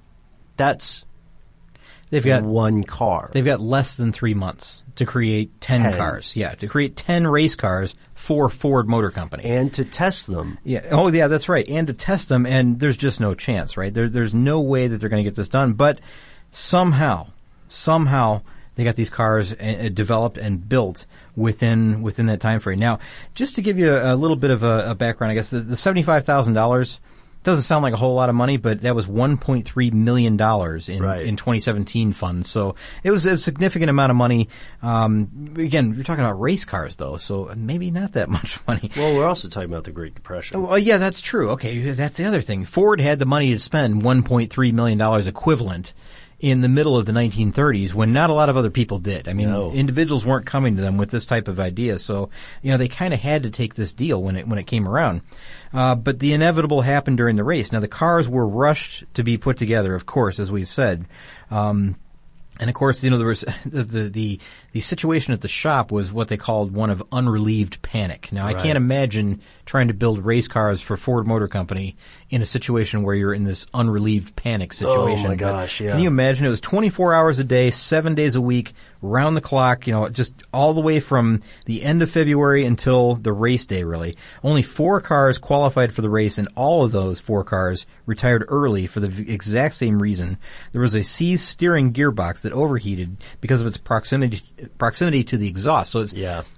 that's They've got one car. They've got less than three months to create ten, ten cars. Yeah, to create ten race cars for Ford Motor Company. And to test them. Yeah. Oh, yeah, that's right. And to test them, and there's just no chance, right? There, there's no way that they're going to get this done. But somehow, somehow, they got these cars uh, developed and built within within that time frame. Now, just to give you a, a little bit of a, a background, I guess the, the seventy-five thousand dollars doesn't sound like a whole lot of money, but that was one point three million dollars in, right. in twenty seventeen funds. So it was a significant amount of money. Um, again, you're talking about race cars, though, so maybe not that much money. Well, we're also talking about the Great Depression. Well, yeah, that's true. Okay, that's the other thing. Ford had the money to spend one point three million dollars equivalent in the middle of the nineteen thirties when not a lot of other people did. I mean, no. individuals weren't coming to them with this type of idea. So, you know, they kind of had to take this deal when it, when it came around. Uh, but the inevitable happened during the race. Now, the cars were rushed to be put together, of course, as we said. Um, and of course, you know, there was the, the, the, the situation at the shop was what they called one of unrelieved panic. Now, right. I can't imagine trying to build race cars for Ford Motor Company in a situation where you're in this unrelieved panic situation. Oh my gosh, yeah. Can you imagine? It was twenty-four hours a day, seven days a week, round the clock, you know, just all the way from the end of February until the race day, really. Only four cars qualified for the race, and all of those four cars retired early for the exact same reason. There was a seized steering gearbox that overheated because of its proximity proximity to the exhaust. So it's yeah.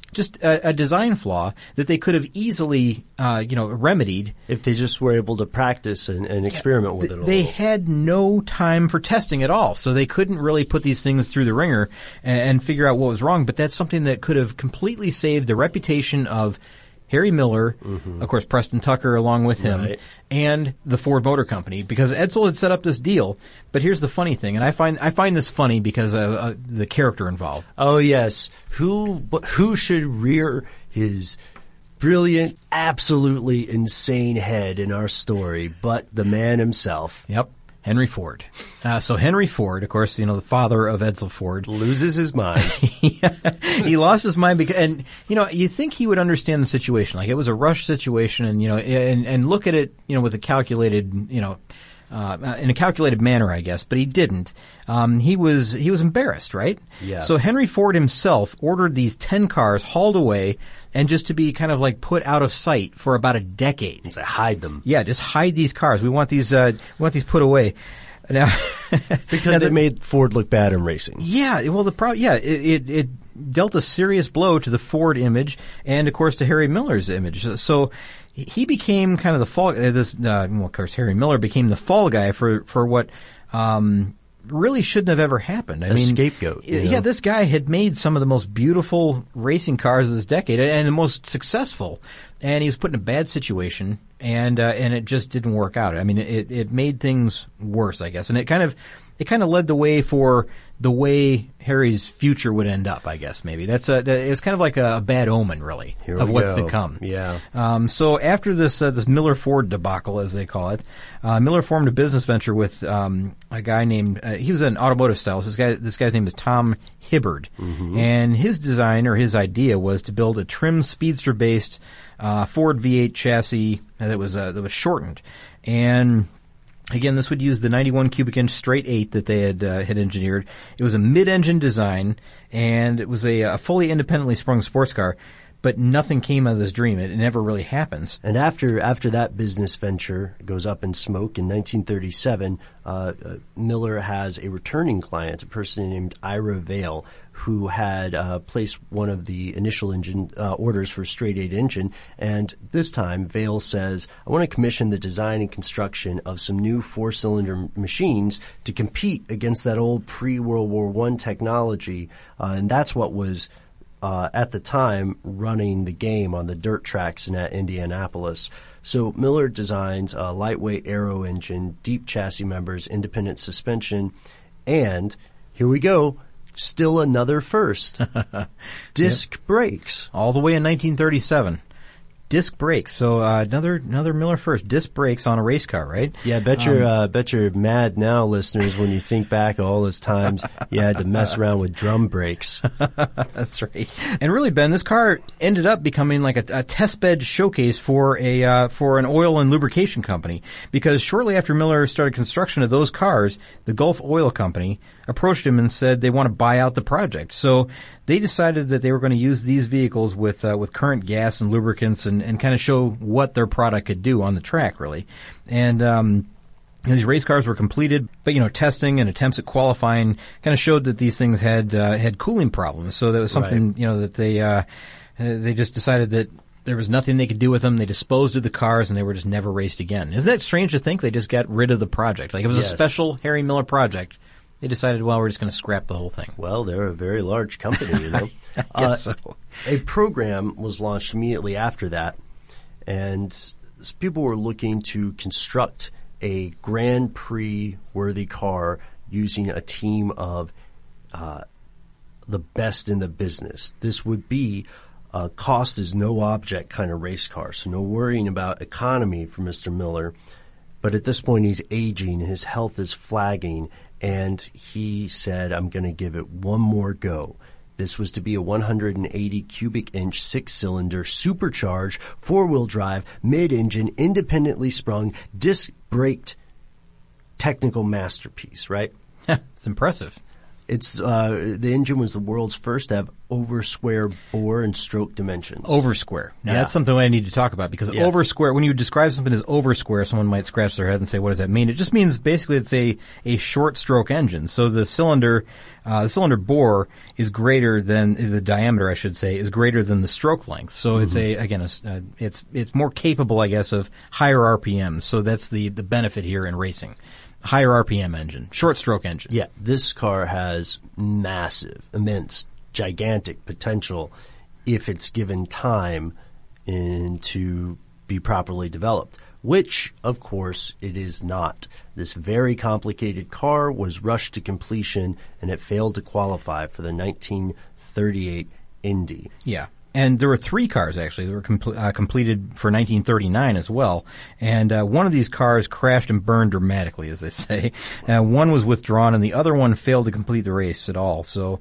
just a, a design flaw that they could have easily, uh, you know, remedied if they just were able to practice and, and experiment with it a They little. had no time for testing at all, so they couldn't really put these things through the ringer and, and figure out what was wrong. But that's something that could have completely saved the reputation of Harry Miller, mm-hmm. of course, Preston Tucker along with him, right. and the Ford Motor Company, because Edsel had set up this deal. But here's the funny thing, and I find I find this funny because of uh, the character involved. Oh yes, who who should rear his brilliant, absolutely insane head in our story but the man himself? Yep. Henry Ford. Uh, so Henry Ford, of course, you know, the father of Edsel Ford. Loses his mind. yeah, he lost his mind because, and, you know, you think he would understand the situation. Like, it was a rush situation and, you know, and, and look at it, you know, with a calculated, you know, uh, in a calculated manner, I guess, but he didn't. Um, he was, he was embarrassed, right? Yeah. So Henry Ford himself ordered these ten cars hauled away and just to be kind of like put out of sight for about a decade. Just hide them. Yeah, just hide these cars. We want these, uh, we want these put away. Now, because now they the, made Ford look bad in racing. Yeah, well, the pro- yeah, it, it, it dealt a serious blow to the Ford image and, of course, to Harry Miller's image. So he became kind of the fall. Uh, this, uh, well, of course, Harry Miller became the fall guy for for what. Um, really shouldn't have ever happened. I a mean, scapegoat. You know? Yeah, this guy had made some of the most beautiful racing cars of this decade and the most successful, and he was put in a bad situation, and uh, and it just didn't work out. I mean, it it made things worse, I guess, and it kind of it kind of led the way for the way Harry's future would end up, I guess. Maybe that's a it was kind of like a, a bad omen, really, Here of we what's go. to come. Yeah. Um, so after this uh, this Miller Ford debacle, as they call it, uh, Miller formed a business venture with um, a guy named uh, he was an automotive stylist. This guy this guy's name is Tom Hibbard, mm-hmm. and his design or his idea was to build a trim speedster based uh, Ford V eight chassis that was uh, that was shortened. And again, this would use the ninety-one cubic inch straight eight that they had uh, had engineered. It was a mid-engine design, and it was a, a fully independently sprung sports car. But nothing came out of this dream. It, it never really happens. And after after that business venture goes up in smoke in nineteen thirty-seven, uh, uh, Miller has a returning client, a person named Ira Vale, who had uh, placed one of the initial engine uh, orders for a straight eight engine. And this time, Vale says, I want to commission the design and construction of some new four-cylinder machines to compete against that old pre-World War One technology. Uh, and that's what was Uh, at the time, running the game on the dirt tracks in at Indianapolis. So Miller designs a lightweight aero engine, deep chassis members, independent suspension, and here we go, still another first, disc yep. brakes. All the way in nineteen thirty-seven. Disc brakes. So uh, another another Miller first. Disc brakes on a race car, right? Yeah, bet you're um, uh, bet you're mad now, listeners, when you think back all those times you had to mess around with drum brakes. That's right. And really, Ben, this car ended up becoming like a, a test bed showcase for a uh, for an oil and lubrication company, because shortly after Miller started construction of those cars, the Gulf Oil Company approached him and said they want to buy out the project. So they decided that they were going to use these vehicles with uh, with current gas and lubricants and, and kind of show what their product could do on the track, really. And um, these race cars were completed, but you know, testing and attempts at qualifying kind of showed that these things had uh, had cooling problems. So that was something right. you know that they uh, they just decided that there was nothing they could do with them. They disposed of the cars, and they were just never raced again. Isn't that strange to think? They just got rid of the project. Like it was yes. a special Harry Miller project. They decided, well, we're just going to scrap the whole thing. Well, they're a very large company, you know. I guess uh, so. A program was launched immediately after that, and people were looking to construct a Grand Prix-worthy car using a team of uh, the best in the business. This would be a cost is no object kind of race car, so no worrying about economy for Mister Miller. But at this point, he's aging, his health is flagging, and he said, I'm going to give it one more go. This was to be a one hundred eighty cubic inch six-cylinder supercharged four-wheel drive mid-engine independently sprung disc braked technical masterpiece, right? It's impressive. It's uh, the engine was the world's first to have over square bore and stroke dimensions. Over square. Now, Yeah. that's something I need to talk about because Yeah. over square, when you describe something as over square, someone might scratch their head and say, what does that mean? It just means basically it's a, a short stroke engine. So the cylinder, uh, the cylinder bore is greater than, the diameter, I should say, is greater than the stroke length. So it's a, again, a, uh, it's, it's more capable, I guess, of higher R P Ms. So that's the, the benefit here in racing. Higher R P M engine, short stroke engine. Yeah, this car has massive, immense, gigantic potential if it's given time and to be properly developed, which, of course, it is not. This very complicated car was rushed to completion, and it failed to qualify for the nineteen thirty-eight Indy. Yeah. And there were three cars, actually, that were compl- uh, completed for nineteen thirty-nine as well. And uh, one of these cars crashed and burned dramatically, as they say. Uh, one was withdrawn, and the other one failed to complete the race at all. So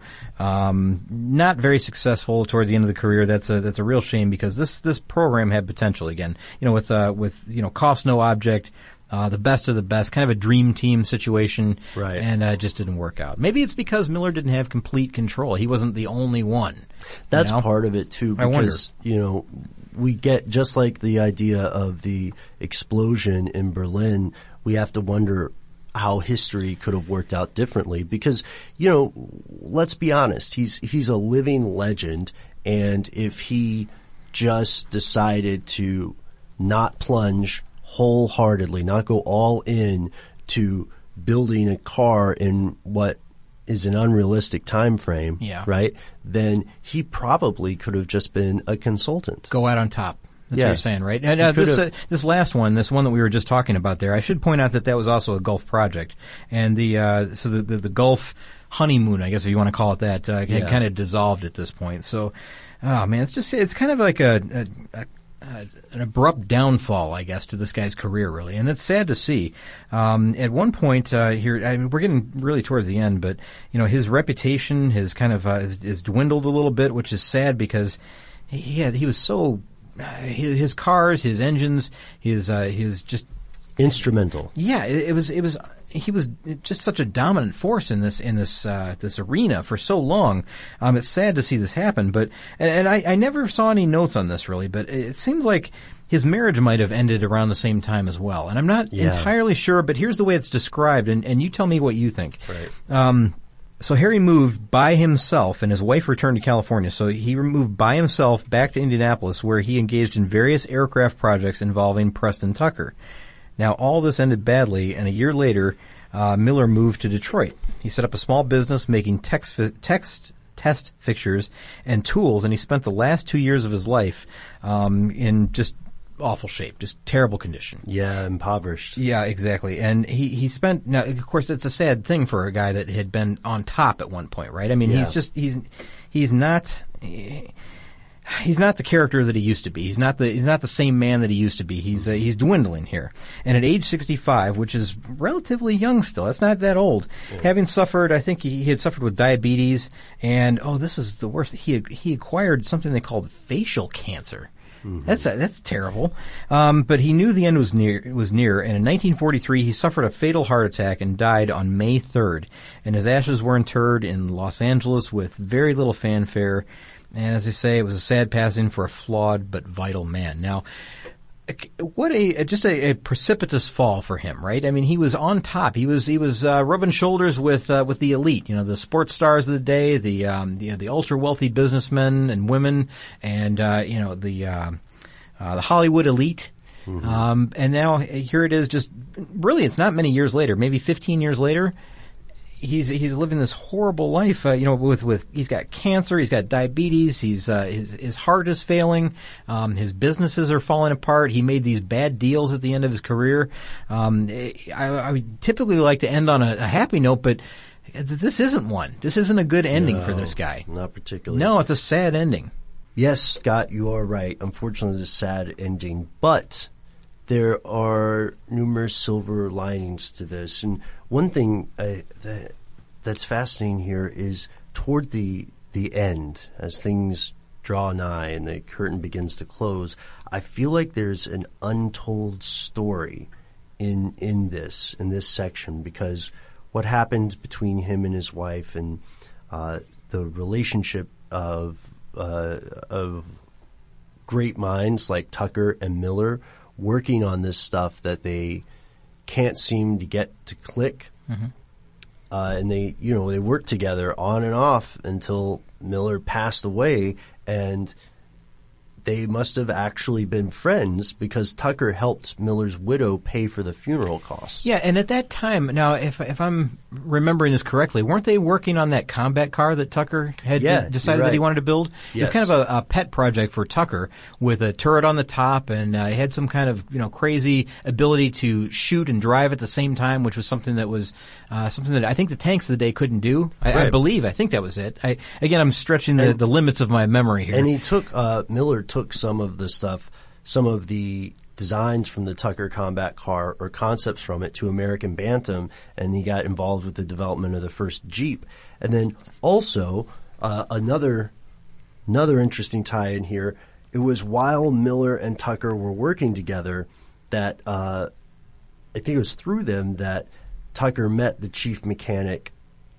um, not very successful toward the end of the career. That's a that's a real shame because this this program had potential. Again, you know, with uh, with you know, cost no object. Uh, the best of the best, kind of a dream team situation, right? And uh, just didn't work out. Maybe it's because Miller didn't have complete control. He wasn't the only one. That's you know? part of it too, I wonder. because you know we get just like the idea of the explosion in Berlin. We have to wonder how history could have worked out differently, because you know, let's be honest, he's he's a living legend, and if he just decided to not plunge wholeheartedly, not go all in to building a car in what is an unrealistic time frame, yeah. right? Then he probably could have just been a consultant. Go out on top. That's yeah. what you're saying, right? And uh, this uh, this last one, this one that we were just talking about there, I should point out that that was also a Gulf project, and the uh, so the, the the Gulf honeymoon, I guess if you want to call it that, uh, yeah. had kind of dissolved at this point. So, oh man, it's just it's kind of like a, a, a Uh, an abrupt downfall, I guess, to this guy's career, really, and it's sad to see. Um, at one point uh, here, I mean, we're getting really towards the end, but you know, his reputation has kind of uh, is, is dwindled a little bit, which is sad because he had he was so uh, his, his cars, his engines, his uh, his just instrumental. Yeah, it, it was it was. He was just such a dominant force in this in this uh, this arena for so long. Um, it's sad to see this happen, but and, and I, I never saw any notes on this really. But it seems like his marriage might have ended around the same time as well, and I'm not yeah. entirely sure. But here's the way it's described, and, and you tell me what you think. Right. Um, so Harry moved by himself, and his wife returned to California. So he moved by himself back to Indianapolis, where he engaged in various aircraft projects involving Preston Tucker. Now, all this ended badly, and a year later, uh, Miller moved to Detroit. He set up a small business making text, fi- text test fixtures and tools, and he spent the last two years of his life um, in just awful shape, just terrible condition. Yeah, impoverished. Yeah, exactly. And he, he spent, now, of course, it's a sad thing for a guy that had been on top at one point, right? I mean, yeah. he's just, he's, he's not... He's not the character that he used to be. He's not the he's not the same man that he used to be. He's uh, he's dwindling here. And at age sixty-five, which is relatively young still, that's not that old. Yeah. Having suffered, I think he, he had suffered with diabetes, and oh, this is the worst. He he acquired something they called facial cancer. Mm-hmm. That's uh, that's terrible. Um, but he knew the end was near. Was near, and in nineteen forty-three, he suffered a fatal heart attack and died on May third. And his ashes were interred in Los Angeles with very little fanfare. And as I say, it was a sad passing for a flawed but vital man. Now, what a just a, a precipitous fall for him, right? I mean, he was on top. He was he was uh, rubbing shoulders with uh, with the elite, you know, the sports stars of the day, the um, the, the ultra wealthy businessmen and women, and uh, you know the uh, uh, the Hollywood elite. Mm-hmm. Um, and now here it is. Just really, it's not many years later, maybe fifteen years later. He's he's living this horrible life, uh, you know. With with he's got cancer, he's got diabetes, he's uh, his his heart is failing, um, his businesses are falling apart. He made these bad deals at the end of his career. Um, I, I would typically like to end on a, a happy note, but this isn't one. This isn't a good ending no, for this guy. Not particularly. No, it's a sad ending. Yes, Scott, you are right. Unfortunately, it's a sad ending, but there are numerous silver linings to this. And one thing uh, that that's fascinating here is toward the the end, as things draw nigh and the curtain begins to close, I feel like there's an untold story in in this in this section, because what happened between him and his wife, and uh, the relationship of uh, of great minds like Tucker and Miller working on this stuff that they can't seem to get to click. Mm-hmm. Uh, and they, you know, they worked together on and off until Miller passed away, and they must have actually been friends because Tucker helped Miller's widow pay for the funeral costs. Yeah, and at that time, now if if I'm remembering this correctly, weren't they working on that combat car that Tucker had yeah, decided right. that he wanted to build? Yes. It was kind of a, a pet project for Tucker with a turret on the top, and uh, he had some kind of, you know, crazy ability to shoot and drive at the same time, which was something that was uh, something that I think the tanks of the day couldn't do. I, right. I believe, I think that was it. I, again, I'm stretching the, and, the limits of my memory here. And he took, uh, Miller took some of the stuff, some of the designs from the Tucker combat car or concepts from it to American Bantam, and he got involved with the development of the first Jeep. And then also uh, another another interesting tie-in here. It was while Miller and Tucker were working together that uh, I think it was through them that Tucker met the chief mechanic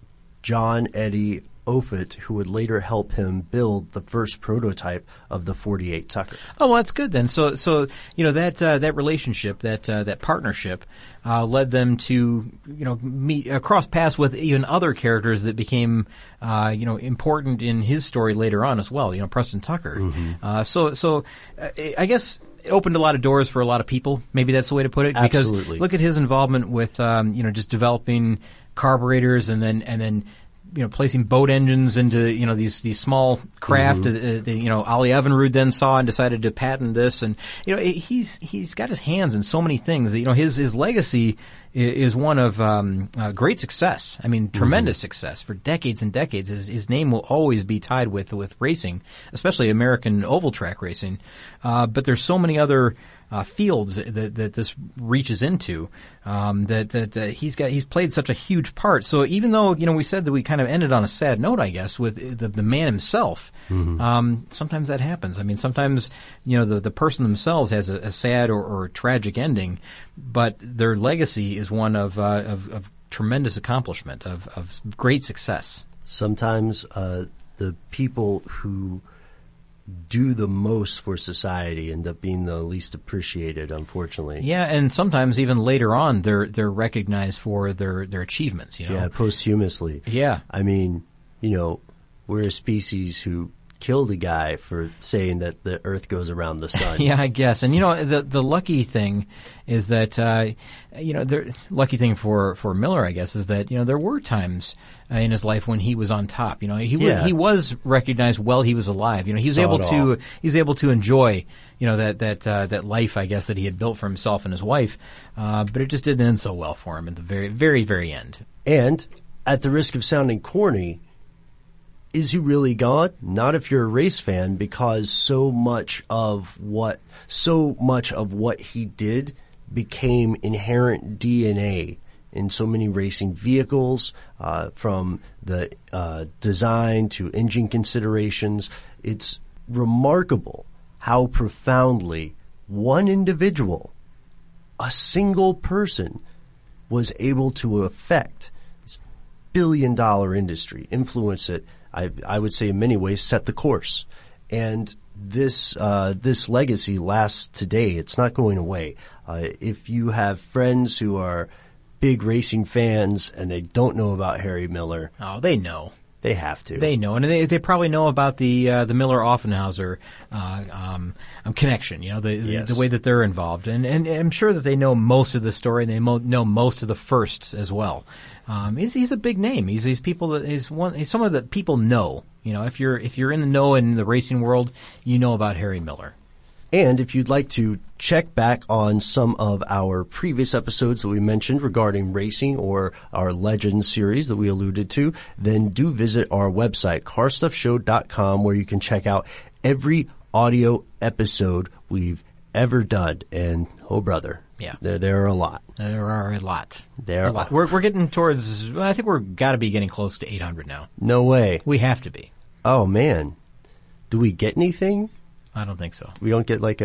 John Eddie Offutt, who would later help him build the first prototype of the forty-eight Tucker. Oh, well, that's good then. So, so you know that uh, that relationship, that uh, that partnership, uh, led them to you know meet uh, cross paths with even other characters that became uh, you know important in his story later on as well. You know, Preston Tucker. Mm-hmm. Uh, so, so uh, I guess it opened a lot of doors for a lot of people. Maybe that's the way to put it. Absolutely. Because look at his involvement with um, you know just developing carburetors and then and then. you know, placing boat engines into, you know, these, these small craft, mm-hmm. uh, the, you know, Ollie Evinrude then saw and decided to patent this. And, you know, he's, he's got his hands in so many things. You know, his, his legacy is one of, um, uh, great success. I mean, tremendous mm-hmm. success for decades and decades. His, his name will always be tied with, with racing, especially American oval track racing. Uh, but there's so many other, Uh, fields that, that this reaches into, um, that, that, that he's got, he's played such a huge part. So even though, you know, we said that we kind of ended on a sad note, I guess, with the, the man himself, mm-hmm. um, sometimes that happens. I mean, sometimes, you know, the, the person themselves has a, a sad or, or tragic ending, but their legacy is one of, uh, of, of tremendous accomplishment, of, of great success. Sometimes, uh, the people who do the most for society end up being the least appreciated, unfortunately. Yeah, and sometimes even later on, they're they're recognized for their, their achievements. You know, yeah, posthumously. Yeah, I mean, you know, we're a species who killed a guy for saying that the Earth goes around the sun. Yeah, I guess. And you know, the the lucky thing is that uh, you know, the lucky thing for for Miller, I guess, is that you know there were times uh, in his life when he was on top. You know, he yeah. was, he was recognized while he was alive. You know, he was Saw able it to all. he was able to enjoy you know that that uh, that life, I guess, that he had built for himself and his wife. Uh, but it just didn't end so well for him at the very very very end. And at the risk of sounding corny, is he really gone? Not if you're a race fan, because so much of what so much of what he did became inherent D N A in so many racing vehicles, uh, from the uh, design to engine considerations. It's remarkable how profoundly one individual, a single person, was able to affect this billion-dollar industry, influence it. I, I would say in many ways set the course. And this, uh, this legacy lasts today. It's not going away. Uh, if you have friends who are big racing fans and they don't know about Harry Miller. Oh, they know. They have to. They know, and they they probably know about the uh, the Miller Offenhauser uh, um, um, connection. You know, the, yes. the the way that they're involved, and and I'm sure that they know most of the story. And they mo- know most of the firsts as well. Um, he's he's a big name. He's these people that he's one. He's someone that people know. You know, if you're if you're in the know in the racing world, you know about Harry Miller. And if you'd like to check back on some of our previous episodes that we mentioned regarding racing or our Legends series that we alluded to, then do visit our website, car stuff show dot com, where you can check out every audio episode we've ever done. And, oh, brother, yeah, there, there are a lot. There are a lot. There a are lot. We're, we're getting towards, well, I think we're got to be getting close to eight hundred now. No way. We have to be. Oh, man. Do we get anything? I don't think so. We don't get like a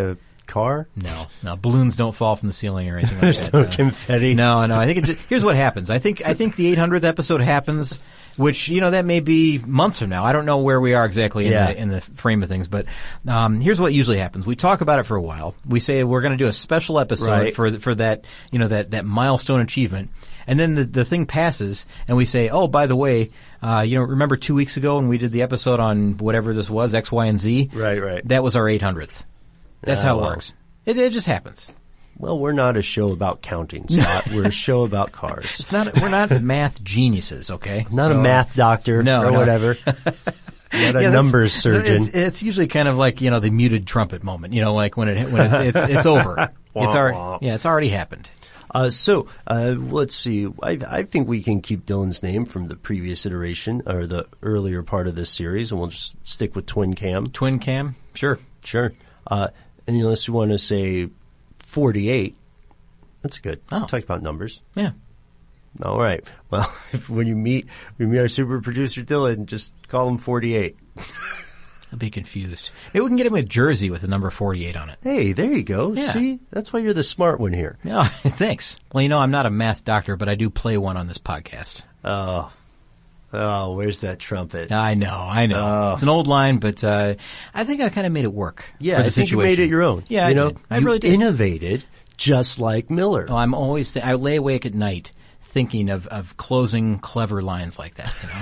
car? No, no. Balloons don't fall from the ceiling or anything like There's that. no Uh, confetti? No, no. I think it just, here's what happens. I think I think the eight hundredth episode happens, which, you know, that may be months from now. I don't know where we are exactly in, Yeah. the, in the frame of things, but um, here's what usually happens. We talk about it for a while. We say we're going to do a special episode Right. for for that, you know, that, that milestone achievement. And then the, the thing passes, and we say, oh, by the way, uh, you know, remember two weeks ago when we did the episode on whatever this was, X, Y, and Z? Right, right. That was our eight hundredth. That's Ah, how it well. works. It, it just happens. Well, we're not a show about counting, Scott. We're a show about cars. It's not. We're not math geniuses, okay? Not So- a math doctor No, or no. whatever. Not a Yeah, that's- numbers surgeon. It's, it's usually kind of like, you know, the muted trumpet moment. You know, like when it when it's it's, it's over. It's already yeah, it's already happened. Uh, so, uh, let's see. I, I think we can keep Dylan's name from the previous iteration or the earlier part of this series, and we'll just stick with Twin Cam. Twin Cam, sure, Sure. Uh, and unless you want to say forty-eight, that's good. Oh. We'll talk about numbers. yeah. All right. Well, if, when you meet, when you meet our super producer Dylan, just call him forty-eight. I'll be confused. Maybe we can get him a jersey with the number forty-eight on it. Hey, there you go. Yeah. See, that's why you're the smart one here. No, thanks. Well, you know, I'm not a math doctor, but I do play one on this podcast. Oh, oh, where's that trumpet? I know, I know. Oh. It's an old line, but uh, I think I kind of made it work. Yeah, for the I think situation. you made it your own. Yeah, you I know, did. I you really did. innovated just like Miller. Oh, I'm always. Th- I lay awake at night thinking of, of closing clever lines like that. You know?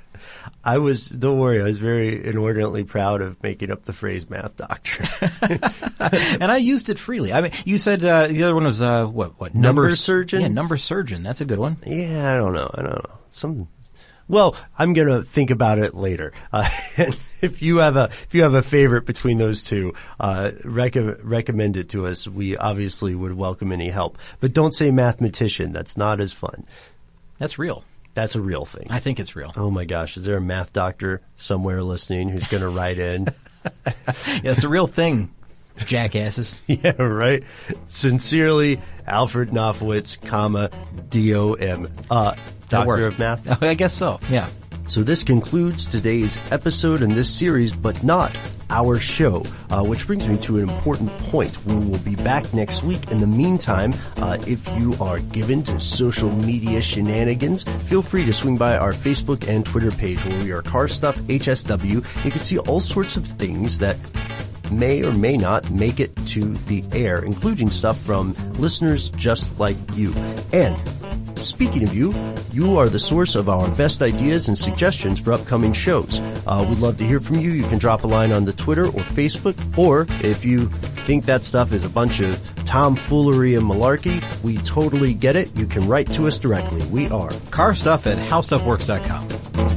I was, don't worry, I was very inordinately proud of making up the phrase math doctor. And I used it freely. I mean, you said uh, the other one was uh, what? What Number s- surgeon? Yeah, number surgeon. That's a good one. Yeah, I don't know. I don't know. Some, well, I'm gonna think about it later. Uh, and if you have a if you have a favorite between those two, uh, rec- recommend it to us. We obviously would welcome any help. But don't say mathematician. That's not as fun. That's real. That's a real thing. I think it's real. Oh my gosh, is there a math doctor somewhere listening who's gonna write in? Yeah, it's a real thing. Jackasses. Yeah, right. Sincerely, Alfred Knopfowitz, comma D O M. Uh, That Doctor works. of Math. I guess so. Yeah. So this concludes today's episode in this series, but not our show, uh, which brings me to an important point. We will be back next week. In the meantime, uh, if you are given to social media shenanigans, feel free to swing by our Facebook and Twitter page where we are Car Stuff H S W. You can see all sorts of things that may or may not make it to the air, including stuff from listeners just like you. And speaking of you, you are the source of our best ideas and suggestions for upcoming shows. Uh, we'd love to hear from you. You can drop a line on the Twitter or Facebook, or if you think that stuff is a bunch of tomfoolery and malarkey, we totally get it. You can write to us directly. We are Car Stuff at how stuff works dot com.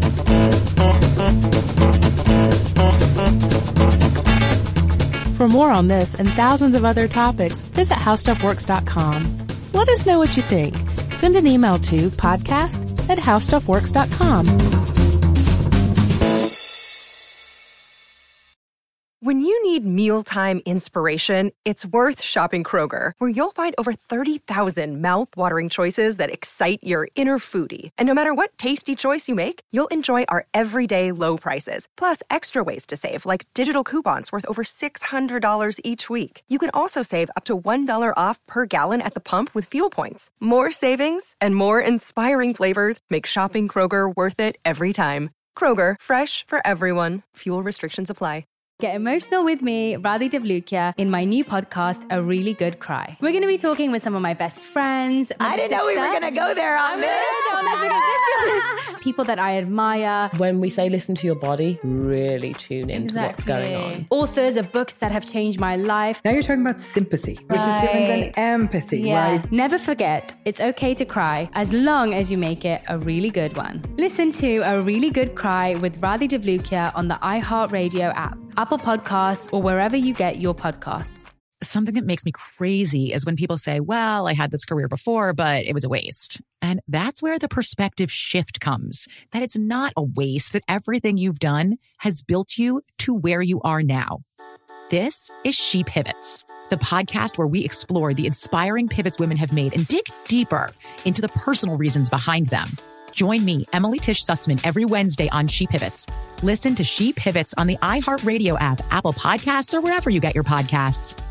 For more on this and thousands of other topics, visit how stuff works dot com. Let us know what you think. Send an email to podcast at how stuff works dot com. When you need mealtime inspiration, it's worth shopping Kroger, where you'll find over thirty thousand mouth-watering choices that excite your inner foodie. And no matter what tasty choice you make, you'll enjoy our everyday low prices, plus extra ways to save, like digital coupons worth over six hundred dollars each week. You can also save up to one dollar off per gallon at the pump with fuel points. More savings and more inspiring flavors make shopping Kroger worth it every time. Kroger, fresh for everyone. Fuel restrictions apply. Get emotional with me, Radhi Devlukia, in my new podcast, A Really Good Cry. We're going to be talking with some of my best friends. I didn't know we were going to go there on this. People that I admire. When we say listen to your body, really tune into Exactly. what's going on. Authors of books that have changed my life. Now you're talking about sympathy, which is different than empathy, Yeah. right? Never forget, it's okay to cry as long as you make it a really good one. Listen to A Really Good Cry with Radhi Devlukia on the iHeartRadio app, Apple Podcasts, or wherever you get your podcasts. Something that makes me crazy is when people say, well, I had this career before, but it was a waste. And that's where the perspective shift comes, that it's not a waste, that everything you've done has built you to where you are now. This is She Pivots, the podcast where we explore the inspiring pivots women have made and dig deeper into the personal reasons behind them. Join me, Emily Tish Sussman, every Wednesday on She Pivots. Listen to She Pivots on the iHeartRadio app, Apple Podcasts, or wherever you get your podcasts.